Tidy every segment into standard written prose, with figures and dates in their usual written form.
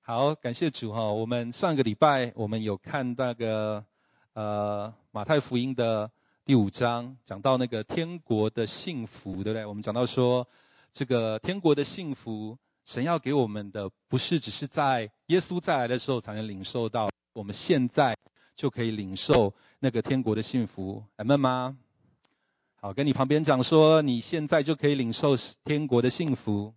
好，感谢主哈。我们上个礼拜我们有看那个马太福音的第5章，讲到那个天国的幸福，对不对？我们讲到说，这个天国的幸福，神要给我们的，不是只是在耶稣再来的时候才能领受到，我们现在就可以领受那个天国的幸福，阿们吗？好，跟你旁边讲说，你现在就可以领受天国的幸福。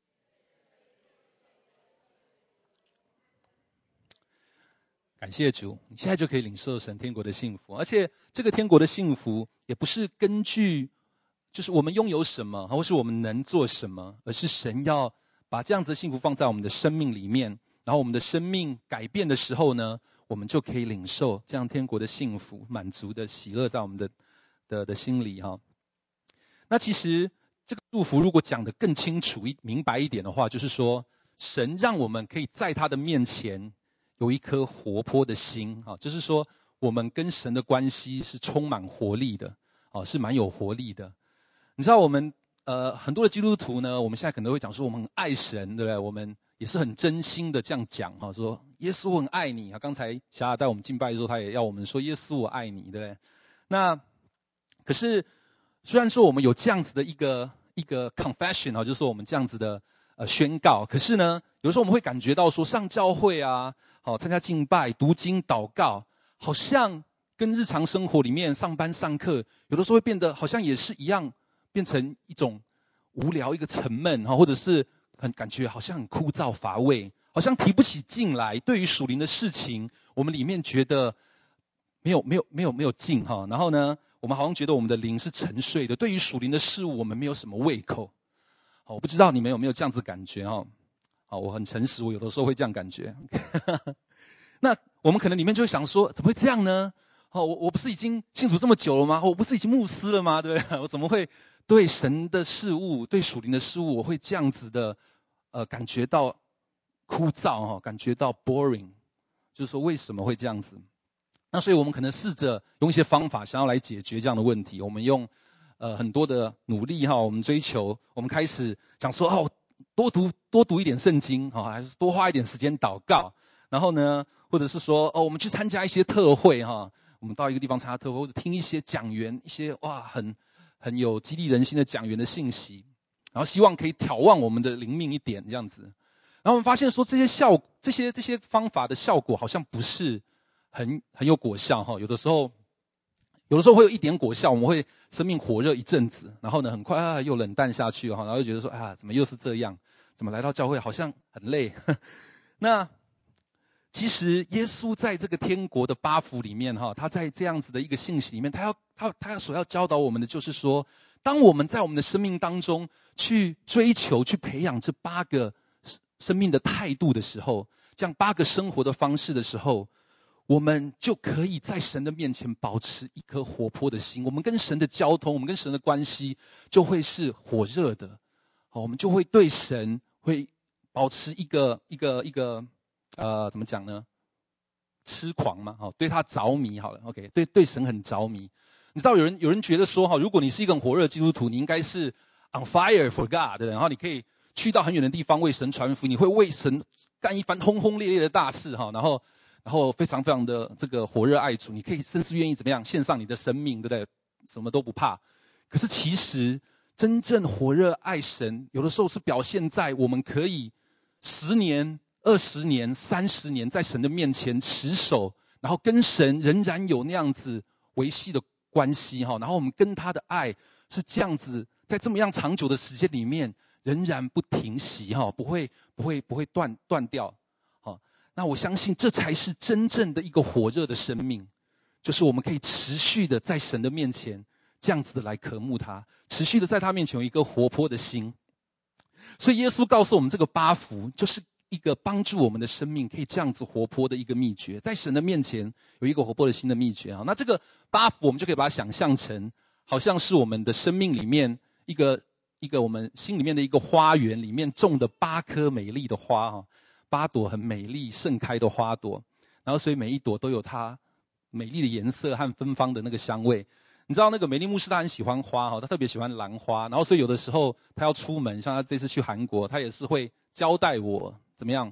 感谢主，你现在就可以领受神天国的幸福，而且这个天国的幸福也不是根据就是我们拥有什么，或是我们能做什么，而是神要把这样子的幸福放在我们的生命里面，然后我们的生命改变的时候呢，我们就可以领受这样天国的幸福、满足的喜乐在我们的心里哈。那其实这个祝福如果讲得更清楚、明白一点的话，就是说神让我们可以在他的面前有一颗活泼的心，就是说我们跟神的关系是充满活力的，是蛮有活力的。你知道我们很多的基督徒呢，我们现在可能会讲说我们很爱神，对不对？我们也是很真心的这样讲，说耶稣我很爱你。刚才小雅带我们敬拜的时候，他也要我们说耶稣我爱你，对不对？那可是虽然说我们有这样子的一个 confession，就是说我们这样子的宣告，可是呢，有时候我们会感觉到说上教会啊，参加敬拜、读经、祷告，好像跟日常生活里面上班上课，有的时候会变得好像也是一样，变成一种无聊、一个沉闷，或者是感觉好像很枯燥乏味，好像提不起劲来。对于属灵的事情，我们里面觉得没有劲哈。然后呢，我们好像觉得我们的灵是沉睡的。对于属灵的事物，我们没有什么胃口。我不知道你们有没有这样子感觉哈？我很诚实，我有的时候会这样感觉。那我们可能里面就会想说，怎么会这样呢？我不是已经信主这么久了吗？我不是已经牧师了吗？对不对？我怎么会对神的事物、对属灵的事物，我会这样子的感觉到枯燥哈，感觉到 boring， 就是说为什么会这样子？那所以我们可能试着用一些方法，想要来解决这样的问题。我们用很多的努力哈，我们追求，我们开始想说多读一点圣经还是多花一点时间祷告。然后呢，或者是说我们去参加一些特会哈，我们到一个地方参加特会，或者听一些讲员一些很有激励人心的讲员的信息，然后希望可以挑旺我们的灵命一点这样子。然后我们发现说这些方法的效果好像不是很有果效哈，有的时候会有一点果效，我们会生命火热一阵子，然后呢很快又冷淡下去哈，然后就觉得说怎么又是这样？怎么来到教会好像很累？那其实耶稣在这个天国的8福里面哈，他在这样子的一个信息里面，他所要教导我们的就是说，当我们在我们的生命当中去追求、去培养这8个生命的态度的时候，这样8个生活的方式的时候，我们就可以在神的面前保持一颗活泼的心。我们跟神的交通，我们跟神的关系就会是火热的。我们就会对神会保持一个怎么讲呢？痴狂嘛，对他着迷好了 ，OK， 对神很着迷。你知道有人觉得说如果你是一个很火热的基督徒，你应该是 on fire for God， 对，然后你可以去到很远的地方为神传福音，你会为神干一番轰轰烈烈的大事哈，然后非常非常的这个火热爱主，你可以甚至愿意怎么样献上你的生命，对不对？什么都不怕。可是其实真正火热爱神，有的时候是表现在我们可以10年、20年、30年在神的面前持守，然后跟神仍然有那样子维系的关系，然后我们跟他的爱是这样子，在这么样长久的时间里面仍然不停息，不会断掉。那我相信这才是真正的一个火热的生命，就是我们可以持续的在神的面前这样子的来渴慕他，持续的在他面前有一个活泼的心。所以耶稣告诉我们这个8福就是一个帮助我们的生命可以这样子活泼的一个秘诀，在神的面前有一个活泼的心的秘诀。那这个8福我们就可以把它想象成好像是我们的生命里面一个我们心里面的一个花园里面种的8颗美丽的花，8朵很美丽盛开的花朵，然后所以每一朵都有它美丽的颜色和芬芳的那个香味。你知道那个美丽牧师他很喜欢花他特别喜欢兰花，然后所以有的时候他要出门，像他这次去韩国，他也是会交代我怎么样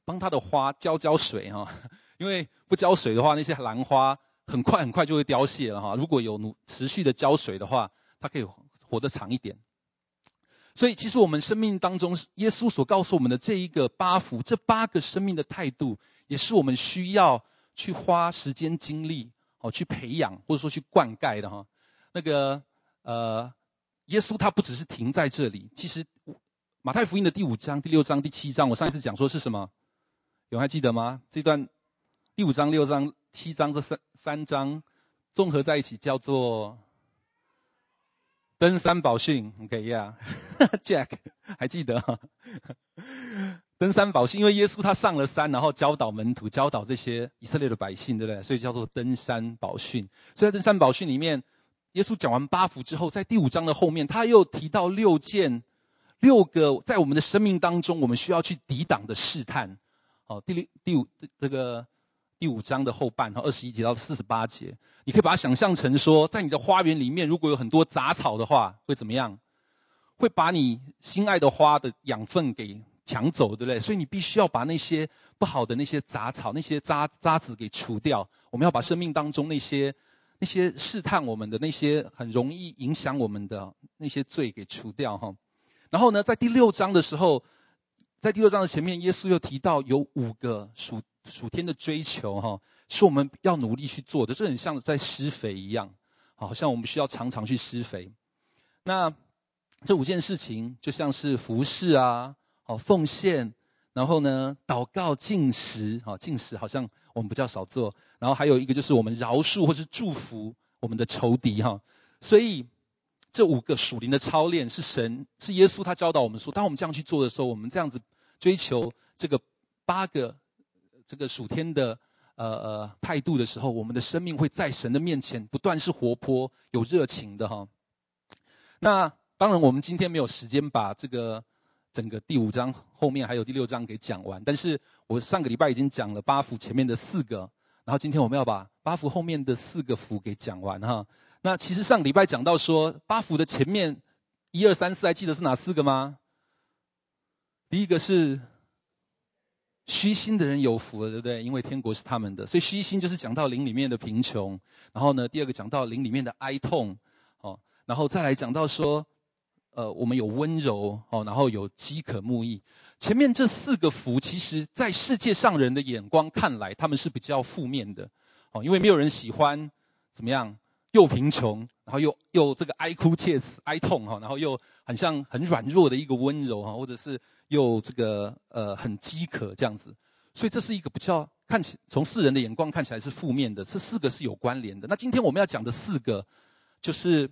帮他的花浇水哈，因为不浇水的话，那些兰花很快就会凋谢了哈。如果有持续的浇水的话，它可以活得长一点。所以其实我们生命当中，耶稣所告诉我们的这一个8福，这8个生命的态度，也是我们需要去花时间精力去培养，或者说去灌溉的哈。那个耶稣他不只是停在这里，其实马太福音的第5章、第6章、第7章，我上一次讲说是什么？有人还记得吗？这段第5章、6章、7章这三章综合在一起叫做登山宝训。OK，Jack 还记得哈？登山宝训，因为耶稣他上了山，然后教导门徒，教导这些以色列的百姓，对不对？所以叫做登山宝训。所以在登山宝训里面，耶稣讲完8福之后，在第5章的后面，他又提到6个在我们的生命当中，我们需要去抵挡的试探。第5章的后半，21节到48节，你可以把它想象成说，在你的花园里面，如果有很多杂草的话，会怎么样？会把你心爱的花的养分给抢走，对不对？所以你必须要把那些不好的那些杂草、那些渣子给除掉。我们要把生命当中那些试探我们的、那些很容易影响我们的那些罪给除掉哈。然后呢，在第6章的时候，在第6章的前面，耶稣又提到有5个属天的追求哈，是我们要努力去做的。这很像在施肥一样，好像我们需要常常去施肥。那这5件事情就像是服事啊，奉献，然后呢，祷告、禁食，禁食好像我们比较少做。然后还有一个就是我们饶恕或是祝福我们的仇敌哈。所以这5个属灵的操练是耶稣他教导我们说，当我们这样去做的时候，我们这样子追求这个8个这个属天的态度的时候，我们的生命会在神的面前不断是活泼有热情的哈。那当然我们今天没有时间把这个整个第5章后面还有第6章给讲完，但是我上个礼拜已经讲了8福前面的4个，然后今天我们要把8福后面的4个福给讲完哈。那其实上个礼拜讲到说8福的前面1、2、3、4，还记得是哪4个吗？第一个是虚心的人有福了，对不对？因为天国是他们的。所以虚心就是讲到灵里面的贫穷。然后呢，第2个讲到灵里面的哀痛，然后再来讲到说，我们有温柔，然后有饥渴慕义。前面这4个福，其实在世界上人的眼光看来，他们是比较负面的，因为没有人喜欢怎么样，又贫穷，然后又这个哀哭切齿、哀痛，然后又很像很软弱的一个温柔，或者是又这个很饥渴这样子。所以这是一个比较从世人的眼光看起来是负面的。这4个是有关联的。那今天我们要讲的4个，就是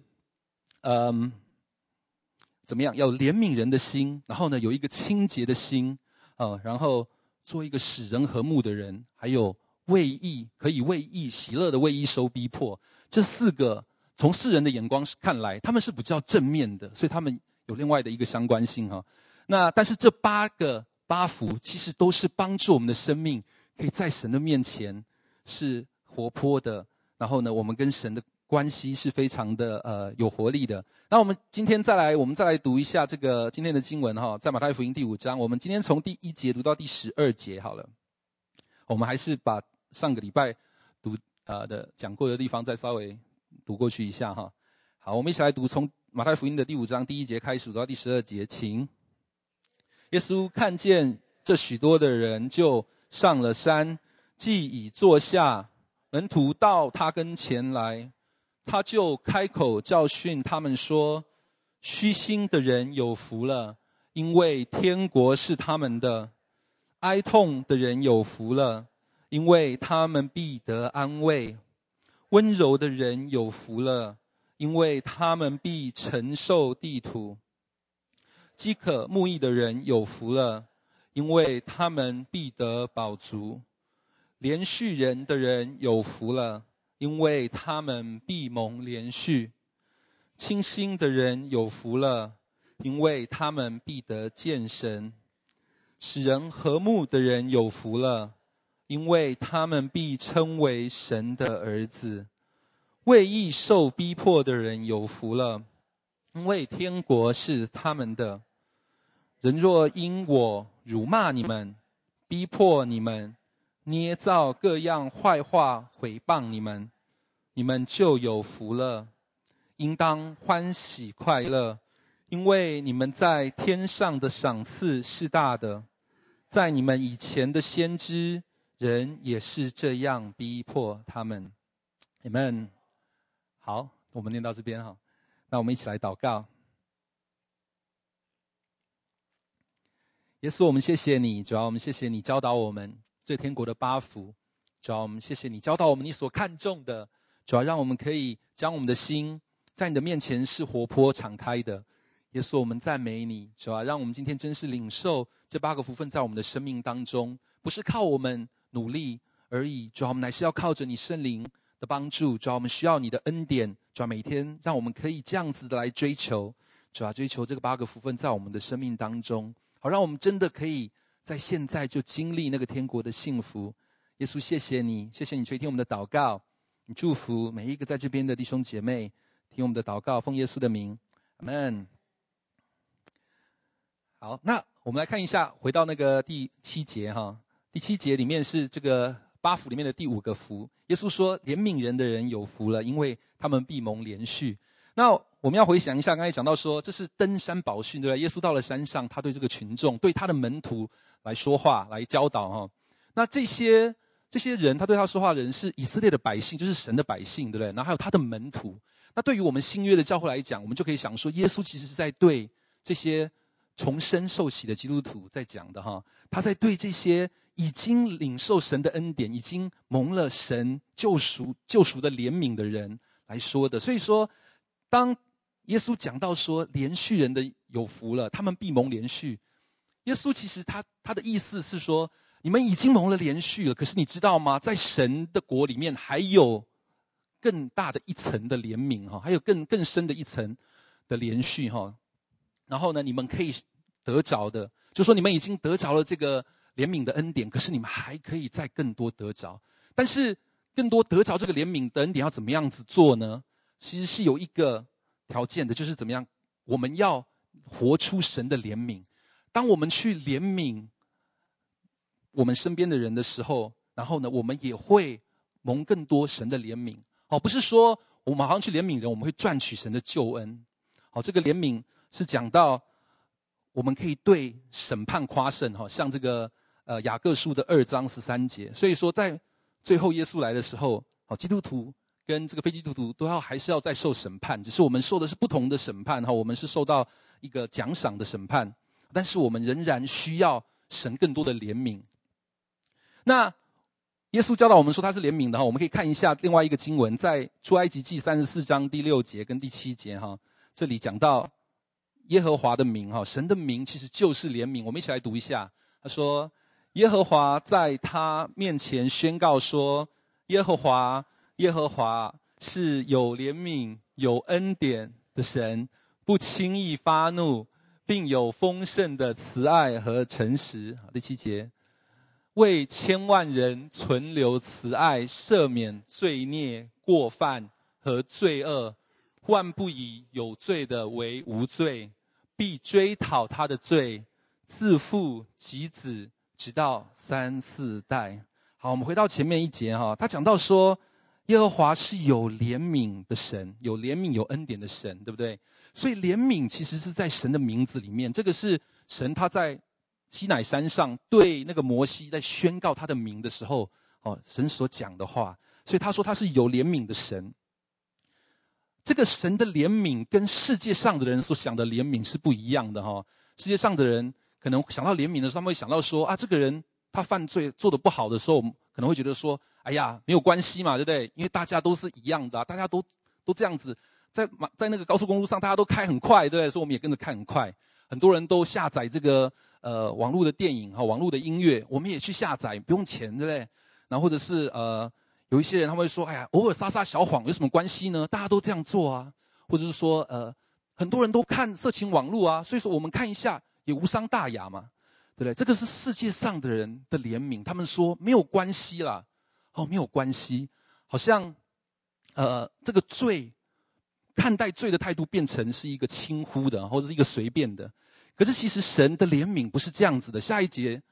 怎么样？要怜悯人的心，然后呢，有一个清洁的心，然后做一个使人和睦的人，还有可以为义喜乐的为义受逼迫。这4个从世人的眼光看来，他们是比较正面的，所以他们有另外的一个相关性哈。那但是这8福其实都是帮助我们的生命可以在神的面前是活泼的，然后呢，我们跟神的关系是非常的有活力的。那我们今天再来读一下这个今天的经文哈，在马太福音第5章，我们今天从第1节读到第12节好了。我们还是把上个礼拜的讲过的地方再稍微读过去一下哈。好，我们一起来读从马太福音的第5章第1节开始读到第12节，请。耶稣看见这许多的人，就上了山，既已坐下，门徒到他跟前来，他就开口教训他们说：虚心的人有福了，因为天国是他们的；哀痛的人有福了，因为他们必得安慰；温柔的人有福了，因为他们必承受地土；饥渴慕义的人有福了，因为他们必得饱足；连续人的人有福了，因为他们必蒙连续；清心的人有福了，因为他们必得见神；使人和睦的人有福了，因为他们必称为神的儿子；为义受逼迫的人有福了，因为天国是他们的。人若因我辱骂你们， 逼迫你们，捏造各样坏话毁谤你们，你们就有福了。应当欢喜快乐，因为你们在天上的赏赐是大的。在你们以前的先知，人也是这样逼迫他们。Amen。好，我们念到这边哈，那我们一起来祷告。耶稣，我们谢谢你，主要我们谢谢你教导我们这天国的八福，主要我们谢谢你教导我们你所看重的，主要让我们可以将我们的心在你的面前是活泼敞开的。耶稣，我们赞美你，主要让我们今天真是领受这8个福分在我们的生命当中，不是靠我们努力而已，主要我们乃是要靠着你圣灵的帮助，主要我们需要你的恩典，主要每天让我们可以这样子的来追求，主要追求这个8个福分在我们的生命当中，好让我们真的可以在现在就经历那个天国的幸福。耶稣，谢谢你，谢谢你垂听我们的祷告，你祝福每一个在这边的弟兄姐妹，听我们的祷告，奉耶稣的名，阿们。好，那我们来看一下，回到那个第7节哈。第7节里面是这个8福里面的第5个福。耶稣说，怜悯人的人有福了，因为他们必蒙怜恤。那我们要回想一下，刚才讲到说，这是登山宝训，对不对？耶稣到了山上，他对这个群众，对他的门徒来说话，来教导哈。那这些人，他对他说话的人是以色列的百姓，就是神的百姓，对不对？然后还有他的门徒。那对于我们新约的教会来讲，我们就可以想说，耶稣其实是在对这些重生受洗的基督徒在讲的哈，他在对这些已经领受神的恩典、已经蒙了神救赎的怜悯的人来说的。所以说，当耶稣讲到说怜恤人的有福了，他们必蒙怜恤，耶稣其实他的意思是说，你们已经蒙了怜恤了，可是你知道吗？在神的国里面还有更大的一层的怜悯哈，还有更深的一层的怜恤哈。然后呢，你们可以得着的，就说你们已经得着了这个怜悯的恩典，可是你们还可以再更多得着。但是更多得着这个怜悯的恩典要怎么样子做呢？其实是有一个条件的，就是怎么样？我们要活出神的怜悯。当我们去怜悯我们身边的人的时候，然后呢，我们也会蒙更多神的怜悯。好，不是说我们马上去怜悯人，我们会赚取神的救恩。好，这个怜悯是讲到我们可以对审判夸胜，像这个雅各书的2章13节。所以说在最后耶稣来的时候，基督徒跟这个非基督徒都还是要再受审判，只是我们受的是不同的审判，我们是受到一个奖赏的审判，但是我们仍然需要神更多的怜悯。那耶稣教导我们说他是怜悯的，我们可以看一下另外一个经文，在出埃及记34章第6节跟第7节，这里讲到耶和华的名，神的名其实就是怜悯。我们一起来读一下，他说，耶和华在他面前宣告说，耶和华是有怜悯有恩典的神，不轻易发怒，并有丰盛的慈爱和诚实。第7节，为千万人存留慈爱，赦免罪孽过犯和罪恶，万不以有罪的为无罪，必追讨他的罪，自父及子，直到3、4代。好，我们回到前面一节他讲到说，耶和华是有怜悯的神，有怜悯有恩典的神，对不对？所以怜悯其实是在神的名字里面，这个是神他在西乃山上对那个摩西在宣告他的名的时候，神所讲的话。所以他说他是有怜悯的神。这个神的怜悯跟世界上的人所想的怜悯是不一样的世界上的人可能想到怜悯的时候，他们会想到说这个人他犯罪做得不好的时候，可能会觉得说，哎呀，没有关系嘛，对不对？因为大家都是一样的大家都这样子，在那个高速公路上，大家都开很快，对不对？所以我们也跟着开很快。很多人都下载这个网络的电影网络的音乐，我们也去下载，不用钱，对不对？然后或者是有一些人他们会说，哎呀，偶尔撒撒小谎有什么关系呢？大家都这样做啊。或者是说很多人都看色情网络啊，所以说我们看一下也无伤大雅嘛，对不对？这个是世界上的人的怜悯，他们说没有关系啦，没有关系，好像这个罪，看待罪的态度变成是一个轻忽的，或者是一个随便的。可是其实神的怜悯不是这样子的。下一节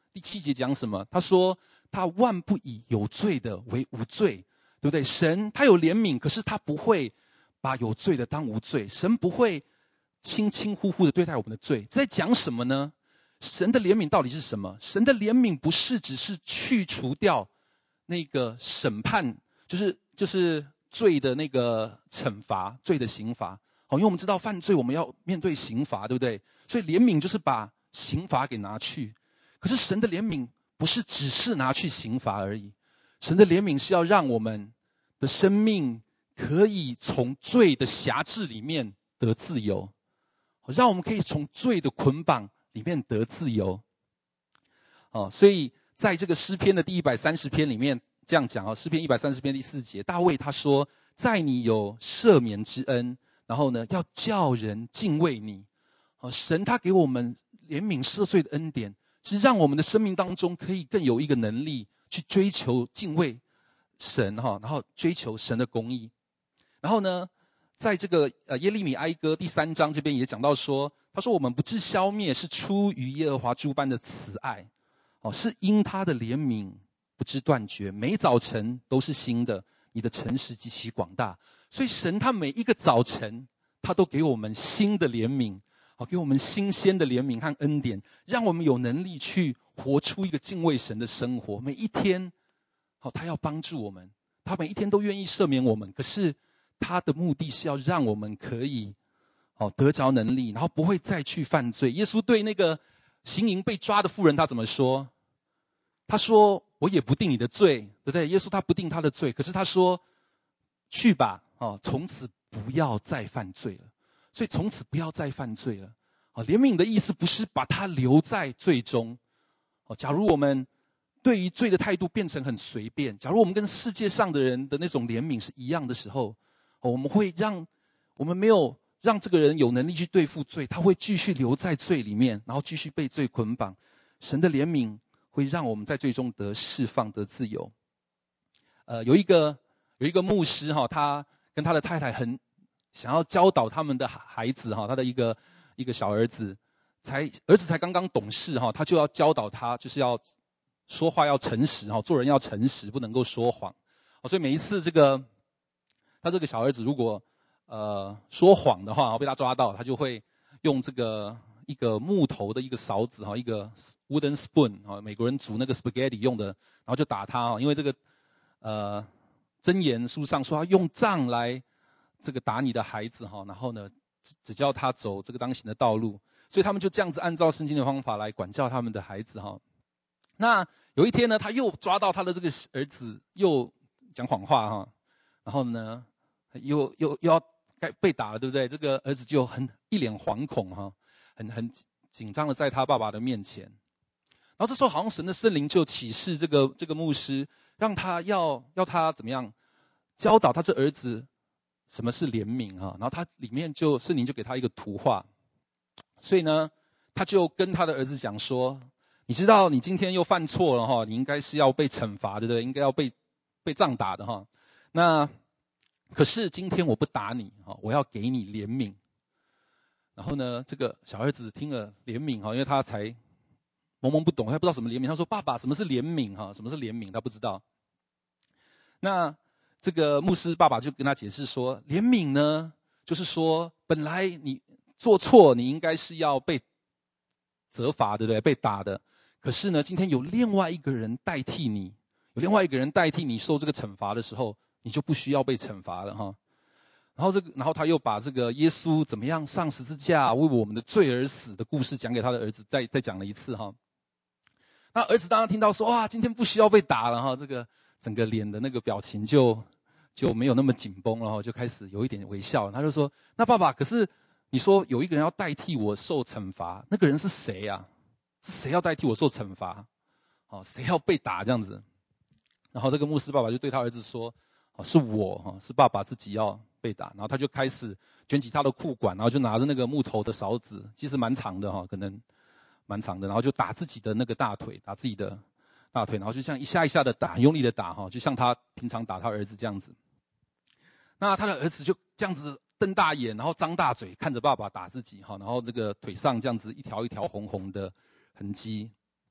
第7节讲什么？他说他万不以有罪的为无罪，对不对？神他有怜悯，可是他不会把有罪的当无罪，神不会轻轻忽忽的对待我们的罪。在讲什么呢？神的怜悯到底是什么？神的怜悯不是只是去除掉那个审判，就是罪的那个惩罚，罪的刑罚。因为我们知道犯罪我们要面对刑罚，对不对？所以怜悯就是把刑罚给拿去。可是神的怜悯不是只是拿去刑罚而已，神的怜悯是要让我们的生命可以从罪的辖制里面得自由，让我们可以从罪的捆绑里面得自由。所以在这个诗篇的第130篇里面这样讲，诗篇130篇第4节，大卫他说，在你有赦免之恩，然后呢要叫人敬畏你。神他给我们怜悯赦罪的恩典，是让我们的生命当中可以更有一个能力去追求敬畏神，然后追求神的公义。然后呢在这个耶利米哀歌第3章这边也讲到说，他说我们不致消灭，是出于耶和华诸般的慈爱，是因他的怜悯不知断绝，每早晨都是新的，你的诚实极其广大。所以神他每一个早晨他都给我们新的怜悯，给我们新鲜的怜悯和恩典，让我们有能力去活出一个敬畏神的生活。每一天他要帮助我们，他每一天都愿意赦免我们，可是他的目的是要让我们可以得着能力，然后不会再去犯罪。耶稣对那个行淫被抓的妇人他怎么说？他说我也不定你的罪，对不对？耶稣他不定他的罪，可是他说去吧，从此不要再犯罪了。所以从此不要再犯罪了。怜悯的意思不是把他留在罪中。假如我们对于罪的态度变成很随便，假如我们跟世界上的人的那种怜悯是一样的时候，我们没有让这个人有能力去对付罪，他会继续留在罪里面，然后继续被罪捆绑。神的怜悯会让我们在罪中得释放，得自由。有一个牧师，他跟他的太太很想要教导他们的孩子，他的一个小儿子，儿子才刚刚懂事，他就要教导他，就是要说话要诚实，做人要诚实，不能够说谎。所以每一次他这个小儿子如果说谎的话，被他抓到，他就会用这个一个木头的一个勺子，一个 wooden spoon， 美国人煮那个 spaghetti 用的，然后就打他，因为这个箴言书上说要用杖来这个打你的孩子，然后呢只叫他走这个当行的道路。所以他们就这样子按照圣经的方法来管教他们的孩子。那有一天呢，他又抓到他的这个儿子又讲谎话，然后呢又要被打了，对不对？这个儿子就一脸惶恐，很紧张的在他爸爸的面前。然后这时候好像神的圣灵就启示这个牧师，让他要他怎么样教导他这儿子什么是怜悯。然后他里面圣灵就给他一个图画。所以呢他就跟他的儿子讲说，你知道你今天又犯错了，你应该是要被惩罚，对不对？应该要被杖打的。那可是今天我不打你，我要给你怜悯。然后呢这个小儿子听了怜悯，因为他才懵懵不懂，他不知道什么怜悯。他说爸爸，什么是怜悯？什么是怜悯？他不知道。那这个牧师爸爸就跟他解释说，怜悯呢就是说本来你做错，你应该是要被责罚，对不对？被打的。可是呢今天有另外一个人代替你，受这个惩罚的时候，你就不需要被惩罚了。然后他又把这个耶稣怎么样上十字架为我们的罪而死的故事讲给他的儿子，再讲了一次。那儿子当然听到说，哇，今天不需要被打了，这个整个脸的那个表情就没有那么紧绷了，就开始有一点微笑。他就说，那爸爸，可是你说有一个人要代替我受惩罚，那个人是谁啊？是谁要代替我受惩罚？谁要被打这样子？然后这个牧师爸爸就对他儿子说，是我，是爸爸自己要被打。然后他就开始卷起他的裤管，然后就拿着那个木头的勺子，其实蛮长的，可能蛮长的，然后就打自己的那个大腿，然后就像一下一下的打，用力的打，就像他平常打他儿子这样子。那他的儿子就这样子瞪大眼，然后张大嘴看着爸爸打自己，然后那个腿上这样子一条一条红红的痕迹。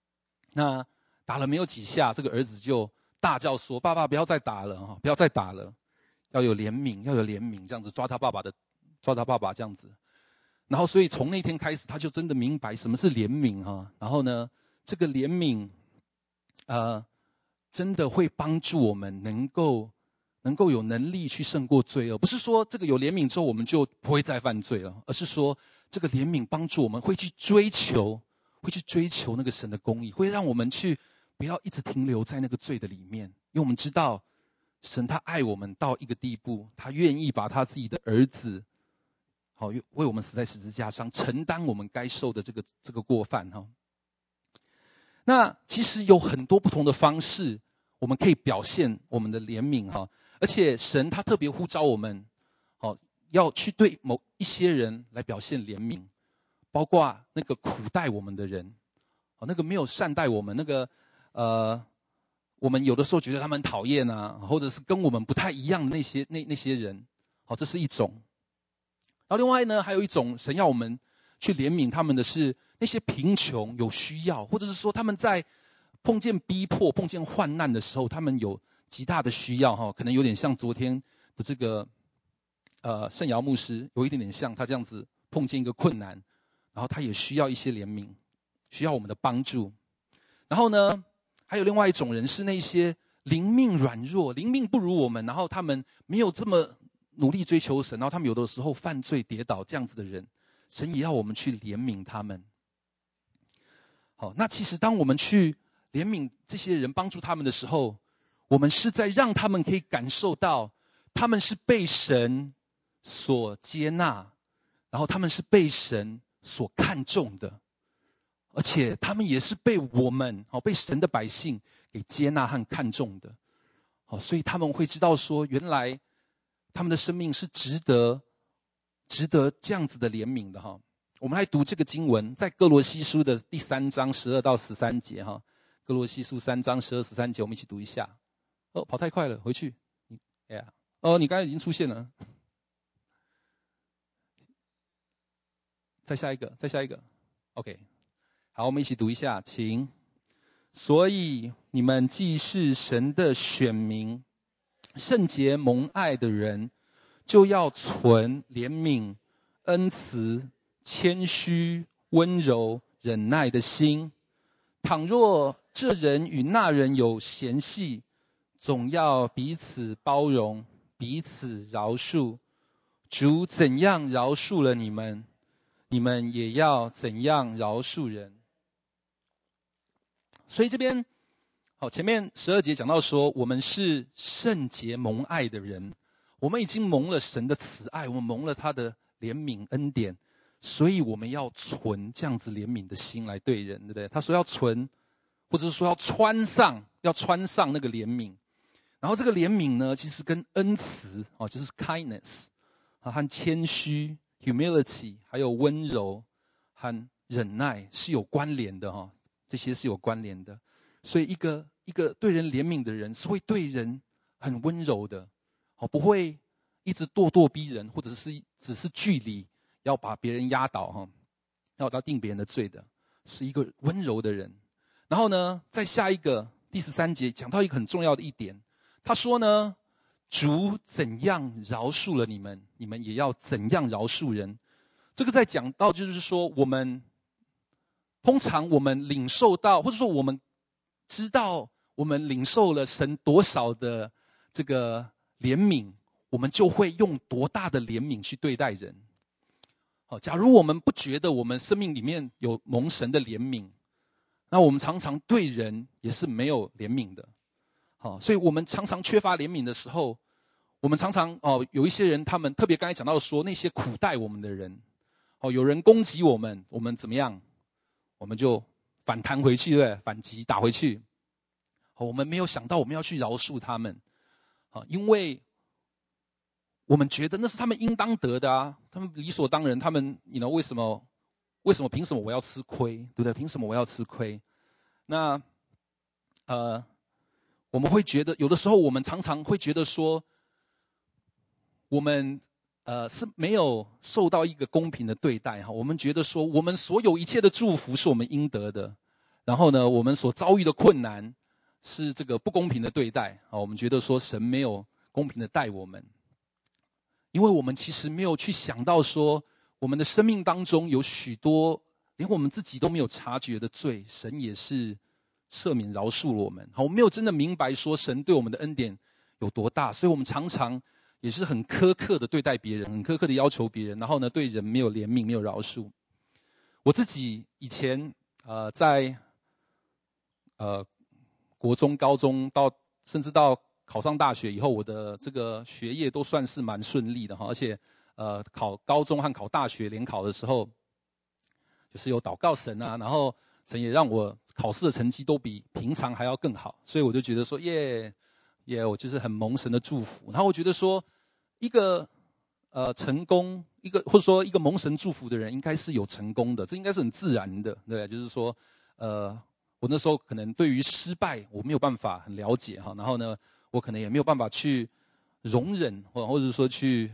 那打了没有几下，这个儿子就大叫说：“爸爸，不要再打了，不要再打了，要有怜悯，要有怜悯。”这样子抓他爸爸这样子。然后，所以从那天开始，他就真的明白什么是怜悯哈。然后呢，这个怜悯，真的会帮助我们能够有能力去胜过罪恶。不是说这个有怜悯之后我们就不会再犯罪了，而是说这个怜悯帮助我们会去追求那个神的公义，会让我们去不要一直停留在那个罪的里面，因为我们知道神他爱我们到一个地步，他愿意把他自己的儿子好为我们死在十字架上，承担我们该受的这个过犯哈。那其实有很多不同的方式，我们可以表现我们的怜悯哈。而且神他特别呼召我们，要去对某一些人来表现怜悯，包括那个苦待我们的人，那个没有善待我们，那个我们有的时候觉得他们很讨厌啊，或者是跟我们不太一样的那些人，这是一种。然后另外呢，还有一种神要我们去怜悯他们的是那些贫穷有需要，或者是说他们在碰见逼迫、碰见患难的时候，他们有极大的需要哈，可能有点像昨天的这个圣尧牧师，有一点点像他这样子碰见一个困难，然后他也需要一些怜悯，需要我们的帮助。然后呢，还有另外一种人是那些灵命软弱、灵命不如我们，然后他们没有这么努力追求神，然后他们有的时候犯罪跌倒这样子的人，神也要我们去怜悯他们。好，那其实当我们去怜悯这些人，帮助他们的时候，我们是在让他们可以感受到他们是被神所接纳，然后他们是被神所看重的，而且他们也是被我们被神的百姓给接纳和看重的。所以他们会知道说，原来他们的生命是值得这样子的怜悯的哈。我们来读这个经文，在哥罗西书的第3章12到13节哈。哥罗西书3章12、13节，我们一起读一下。跑太快了，回去。你刚才已经出现了。再下一个。OK， 好，我们一起读一下，请。所以你们既是神的选民，圣洁蒙爱的人，就要存怜悯、恩慈、谦虚、温柔、忍耐的心。倘若这人与那人有嫌隙，总要彼此包容，彼此饶恕。主怎样饶恕了你们，你们也要怎样饶恕人。所以这边前面12节讲到说，我们是圣洁蒙爱的人，我们已经蒙了神的慈爱，我们蒙了他的怜悯恩典，所以我们要存这样子怜悯的心来对人，对不对？他说要存，或者是说要穿上那个怜悯。然后这个怜悯呢，其实跟恩慈就是 kindness 和谦虚 humility 还有温柔和忍耐是有关联的哈。这些是有关联的。所以一个对人怜悯的人是会对人很温柔的，不会一直咄逼人，或者是只是据理要把别人压倒要定别人的罪的，是一个温柔的人。然后呢，在下一个第13节讲到一个很重要的一点，他说呢，主怎样饶恕了你们，你们也要怎样饶恕人。这个在讲到就是说，通常我们领受到，或者说我们知道我们领受了神多少的这个怜悯，我们就会用多大的怜悯去对待人。假如我们不觉得我们生命里面有蒙神的怜悯，那我们常常对人也是没有怜悯的。所以我们常常缺乏怜悯的时候，我们常常有一些人，他们特别刚才讲到说，那些苦待我们的人，有人攻击我们，我们怎么样？我们就反弹回去，对不对？反击打回去。我们没有想到我们要去饶恕他们，因为我们觉得那是他们应当得的啊，他们理所当然，他们为什么凭什么我要吃亏，对不对？凭什么我要吃亏？那我们会觉得，有的时候我们常常会觉得说，我们是没有受到一个公平的对待哈。我们觉得说，我们所有一切的祝福是我们应得的， 然后呢，我们所遭遇的困难是这个不公平的对待啊，我们觉得说神没有公平的待我们，因为我们其实没有去想到说，我们的生命当中有许多连我们自己都没有察觉的罪，神也是赦免饶恕了我们。好，我们没有真的明白说神对我们的恩典有多大，所以我们常常也是很苛刻的对待别人，很苛刻的要求别人，然后呢，对人没有怜悯，没有饶恕。我自己以前在国中、高中甚至到考上大学以后，我的这个学业都算是蛮顺利的哈，而且考高中和考大学联考的时候，就是有祷告神啊，然后神也让我考试的成绩都比平常还要更好，所以我就觉得说我就是很蒙神的祝福。然后我觉得说一个成功或者说一个蒙神祝福的人，应该是有成功的，这应该是很自然的，对，就是说我那时候可能对于失败我没有办法很了解哈，然后呢，我可能也没有办法去容忍或者说去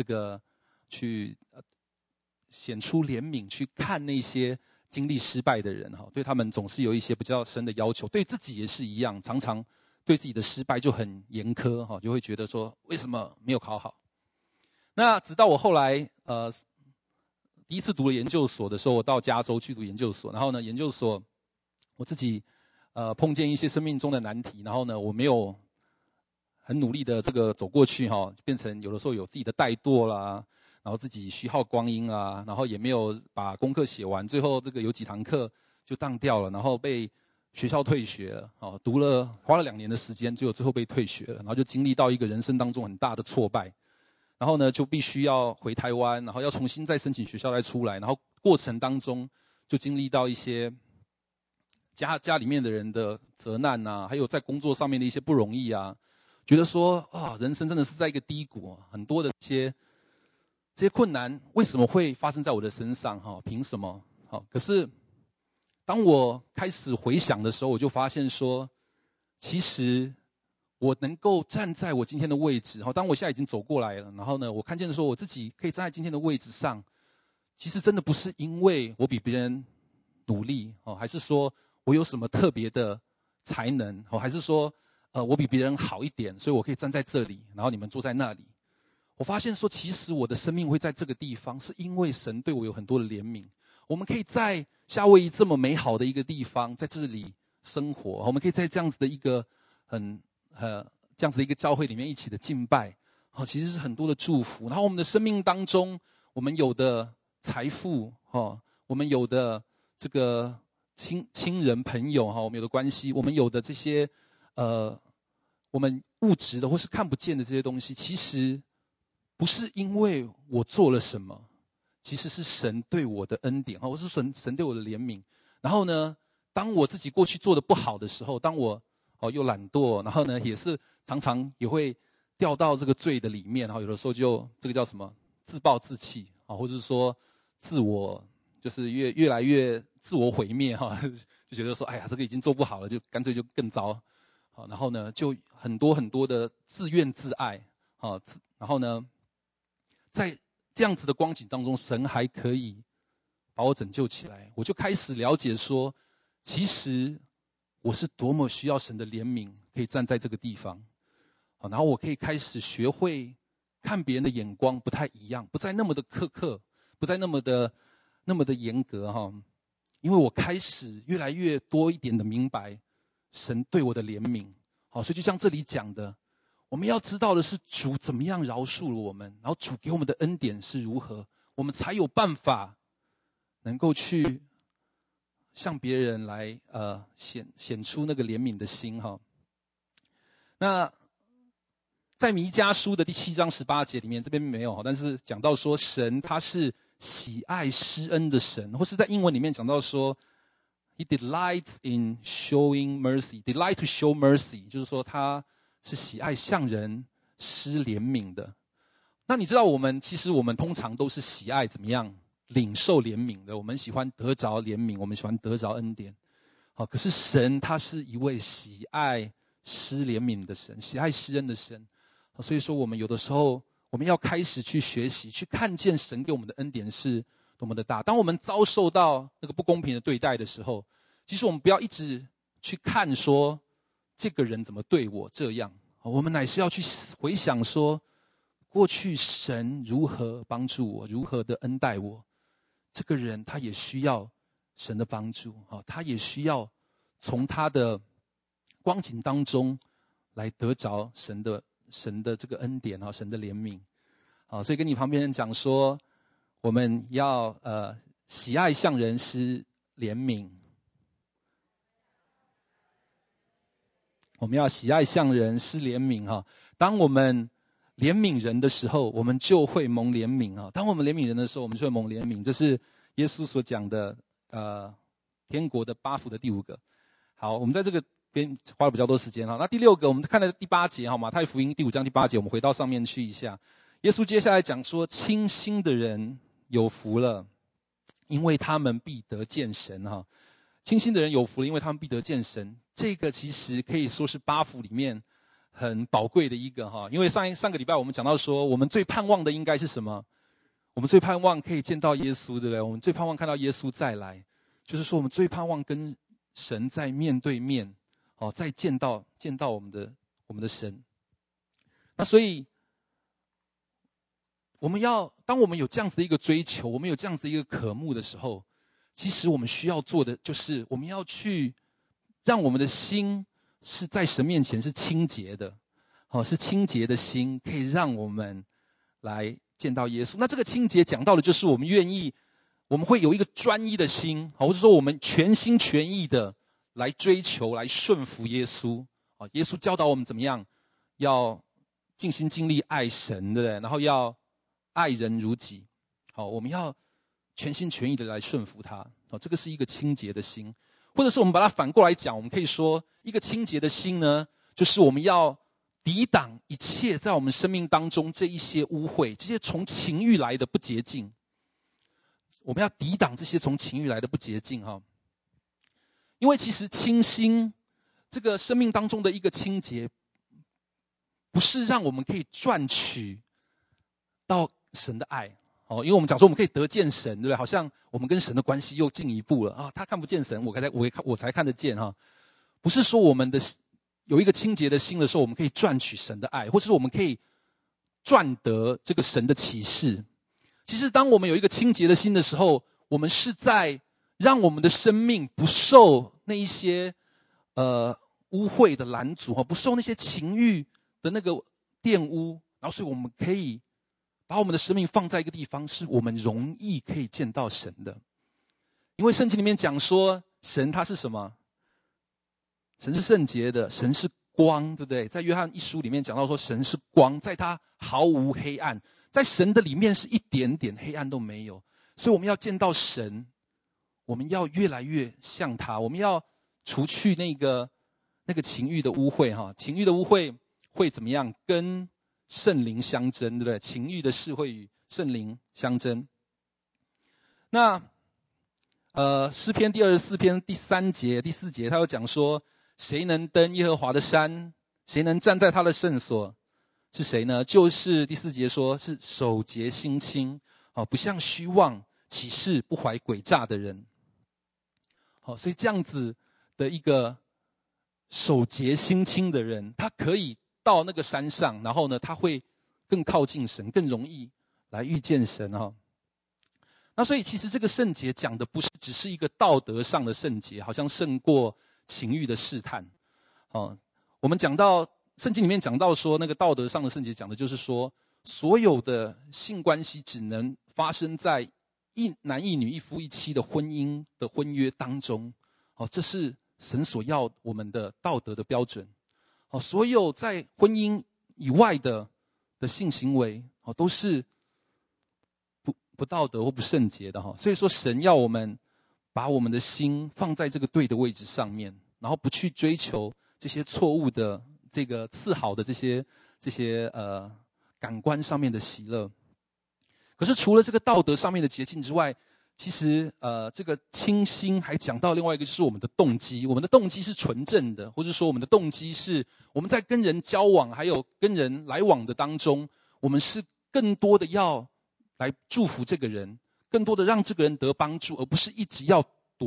显出怜悯，去看那些经历失败的人哈，对他们总是有一些比较深的要求，对自己也是一样，常常对自己的失败就很严苛哈，就会觉得说为什么没有考好。那直到我后来第一次读了研究所的时候，我到加州去读研究所，然后呢，研究所我自己碰见一些生命中的难题，然后呢，我没有很努力的这个走过去哈，变成有的时候有自己的怠惰啦，然后自己虚耗光阴啦，然后也没有把功课写完，最后这个有几堂课就当掉了，然后被学校退学了，花了2年的时间，最后被退学了，然后就经历到一个人生当中很大的挫败，然后呢就必须要回台湾，然后要重新再申请学校再出来，然后过程当中就经历到一些家里面的人的责难啊，还有在工作上面的一些不容易啊，觉得说人生真的是在一个低谷，很多的这些困难为什么会发生在我的身上哈？凭什么？好，可是当我开始回想的时候，我就发现说，其实我能够站在我今天的位置，当我现在已经走过来了，然后呢，我看见说我自己可以站在今天的位置上，其实真的不是因为我比别人努力还是说我有什么特别的才能还是说我比别人好一点，所以我可以站在这里，然后你们坐在那里。我发现说，其实我的生命会在这个地方，是因为神对我有很多的怜悯。我们可以在夏威夷这么美好的一个地方，在这里生活，我们可以在这样子的一个这样子的一个教会里面一起的敬拜，其实是很多的祝福。然后我们的生命当中，我们有的财富，我们有的这个亲人朋友，我们有的关系，我们有的这些我们物质的或是看不见的这些东西，其实不是因为我做了什么，其实是神对我的恩典，或是神对我的怜悯。然后呢，当我自己过去做的不好的时候，当我又懒惰，然后呢也是常常也会掉到这个罪的里面，然后有的时候就这个叫什么自暴自弃或者是说自我就是越来越自我毁灭就觉得说哎呀这个已经做不好了，就干脆就更糟然后呢就很多很多的自怨自艾然后呢在这样子的光景当中，神还可以把我拯救起来，我就开始了解说，其实我是多么需要神的怜悯，可以站在这个地方然后我可以开始学会看别人的眼光不太一样，不再那么的苛刻，不再那么的严格因为我开始越来越多一点的明白神对我的怜悯所以就像这里讲的，我们要知道的是主怎么样饶恕了我们，然后主给我们的恩典是如何，我们才有办法能够去向别人来显出那个怜悯的心那在弥迦书的第7章18节里面，这边没有但是讲到说神他是喜爱施恩的神，或是在英文里面讲到说 He delights in showing mercy, delight to show mercy， 就是说他是喜爱向人施怜悯的。那你知道其实我们通常都是喜爱怎么样领受怜悯的，我们喜欢得着怜悯，我们喜欢得着恩典可是神他是一位喜爱施怜悯的神，喜爱施恩的神所以说我们有的时候我们要开始去学习，去看见神给我们的恩典是多么的大。当我们遭受到那个不公平的对待的时候， 其实我们不要一直去看说这个人怎么对我这样，我们乃是要去回想说，过去神如何帮助我，如何的恩待我，这个人他也需要神的帮助，他也需要从他的光景当中来得着神的这个恩典，神的怜悯。所以跟你旁边人讲说，我们要喜爱向人施怜悯，我们要喜爱向人施怜悯哈。当我们怜悯人的时候，我们就会蒙怜悯啊。当我们怜悯人的时候，我们就会蒙怜悯。这是耶稣所讲的天国的8福的第5个。好，我们在这个边花了比较多时间哈。那第6个，我们看的第8节哈，马太福音第5章第8节，我们回到上面去一下。耶稣接下来讲说，清心的人有福了，因为他们必得见神哈。清心的人有福了，因为他们必得见神。这个其实可以说是8福里面很宝贵的一个哈。因为上个礼拜我们讲到说，我们最盼望的应该是什么？我们最盼望可以见到耶稣，对不对？我们最盼望看到耶稣再来，就是说我们最盼望跟神在面对面，再见到我们的神。那所以当我们有这样子的一个追求，我们有这样子的一个渴慕的时候，其实我们需要做的就是我们要去让我们的心是在神面前是清洁的，是清洁的心，可以让我们来见到耶稣。那这个清洁讲到的就是我们会有一个专一的心，或者说我们全心全意的来追求，来顺服耶稣。耶稣教导我们怎么样，要尽心尽力爱神，对不对？然后要爱人如己。我们要全心全意的来顺服他。这个是一个清洁的心。或者是我们把它反过来讲，我们可以说一个清洁的心呢，就是我们要抵挡一切在我们生命当中这一些污秽，这些从情欲来的不洁净。我们要抵挡这些从情欲来的不洁净哈。因为其实清心这个生命当中的一个清洁，不是让我们可以赚取到神的爱。因为我们讲说我们可以得见神，对不对？好像我们跟神的关系又进一步了啊！他看不见神，我才看得见哈。不是说我们的有一个清洁的心的时候，我们可以赚取神的爱，或者是我们可以赚得这个神的启示。其实当我们有一个清洁的心的时候，我们是在让我们的生命不受那一些污秽的拦阻，不受那些情欲的那个玷污，然后所以我们可以把我们的生命放在一个地方，是我们容易可以见到神的。因为圣经里面讲说，神他是什么？神是圣洁的，神是光，对不对？在约翰一书里面讲到说，神是光，在他毫无黑暗，在神的里面是一点点黑暗都没有。所以我们要见到神，我们要越来越像他，我们要除去那个情欲的污秽哈。情欲的污秽会怎么样？跟圣灵相争，对不对？情欲的事会与圣灵相争。那诗篇第24篇第3节第4节，他有讲说，谁能登耶和华的山？谁能站在他的圣所？是谁呢？就是第4节说，是手洁心清，不像虚妄起誓不怀诡诈的人。所以这样子的一个手洁心清的人，他可以到那个山上，然后呢，他会更靠近神，更容易来遇见神哈。那所以其实这个圣洁讲的不是只是一个道德上的圣洁，好像胜过情欲的试探。我们讲到圣经里面讲到说，那个道德上的圣洁讲的就是说，所有的性关系只能发生在一男一女一夫一妻的婚姻的婚约当中。这是神所要我们的道德的标准。所有在婚姻以外的性行为，都是不道德或不圣洁的哈。所以说，神要我们把我们的心放在这个对的位置上面，然后不去追求这些错误的这个次好的这些感官上面的喜乐。可是除了这个道德上面的洁净之外，其实这个清心还讲到另外一个，就是我们的动机。我们的动机是纯正的，或者说我们的动机是我们在跟人交往还有跟人来往的当中，我们是更多的要来祝福这个人，更多的让这个人得帮助，而不是一直要夺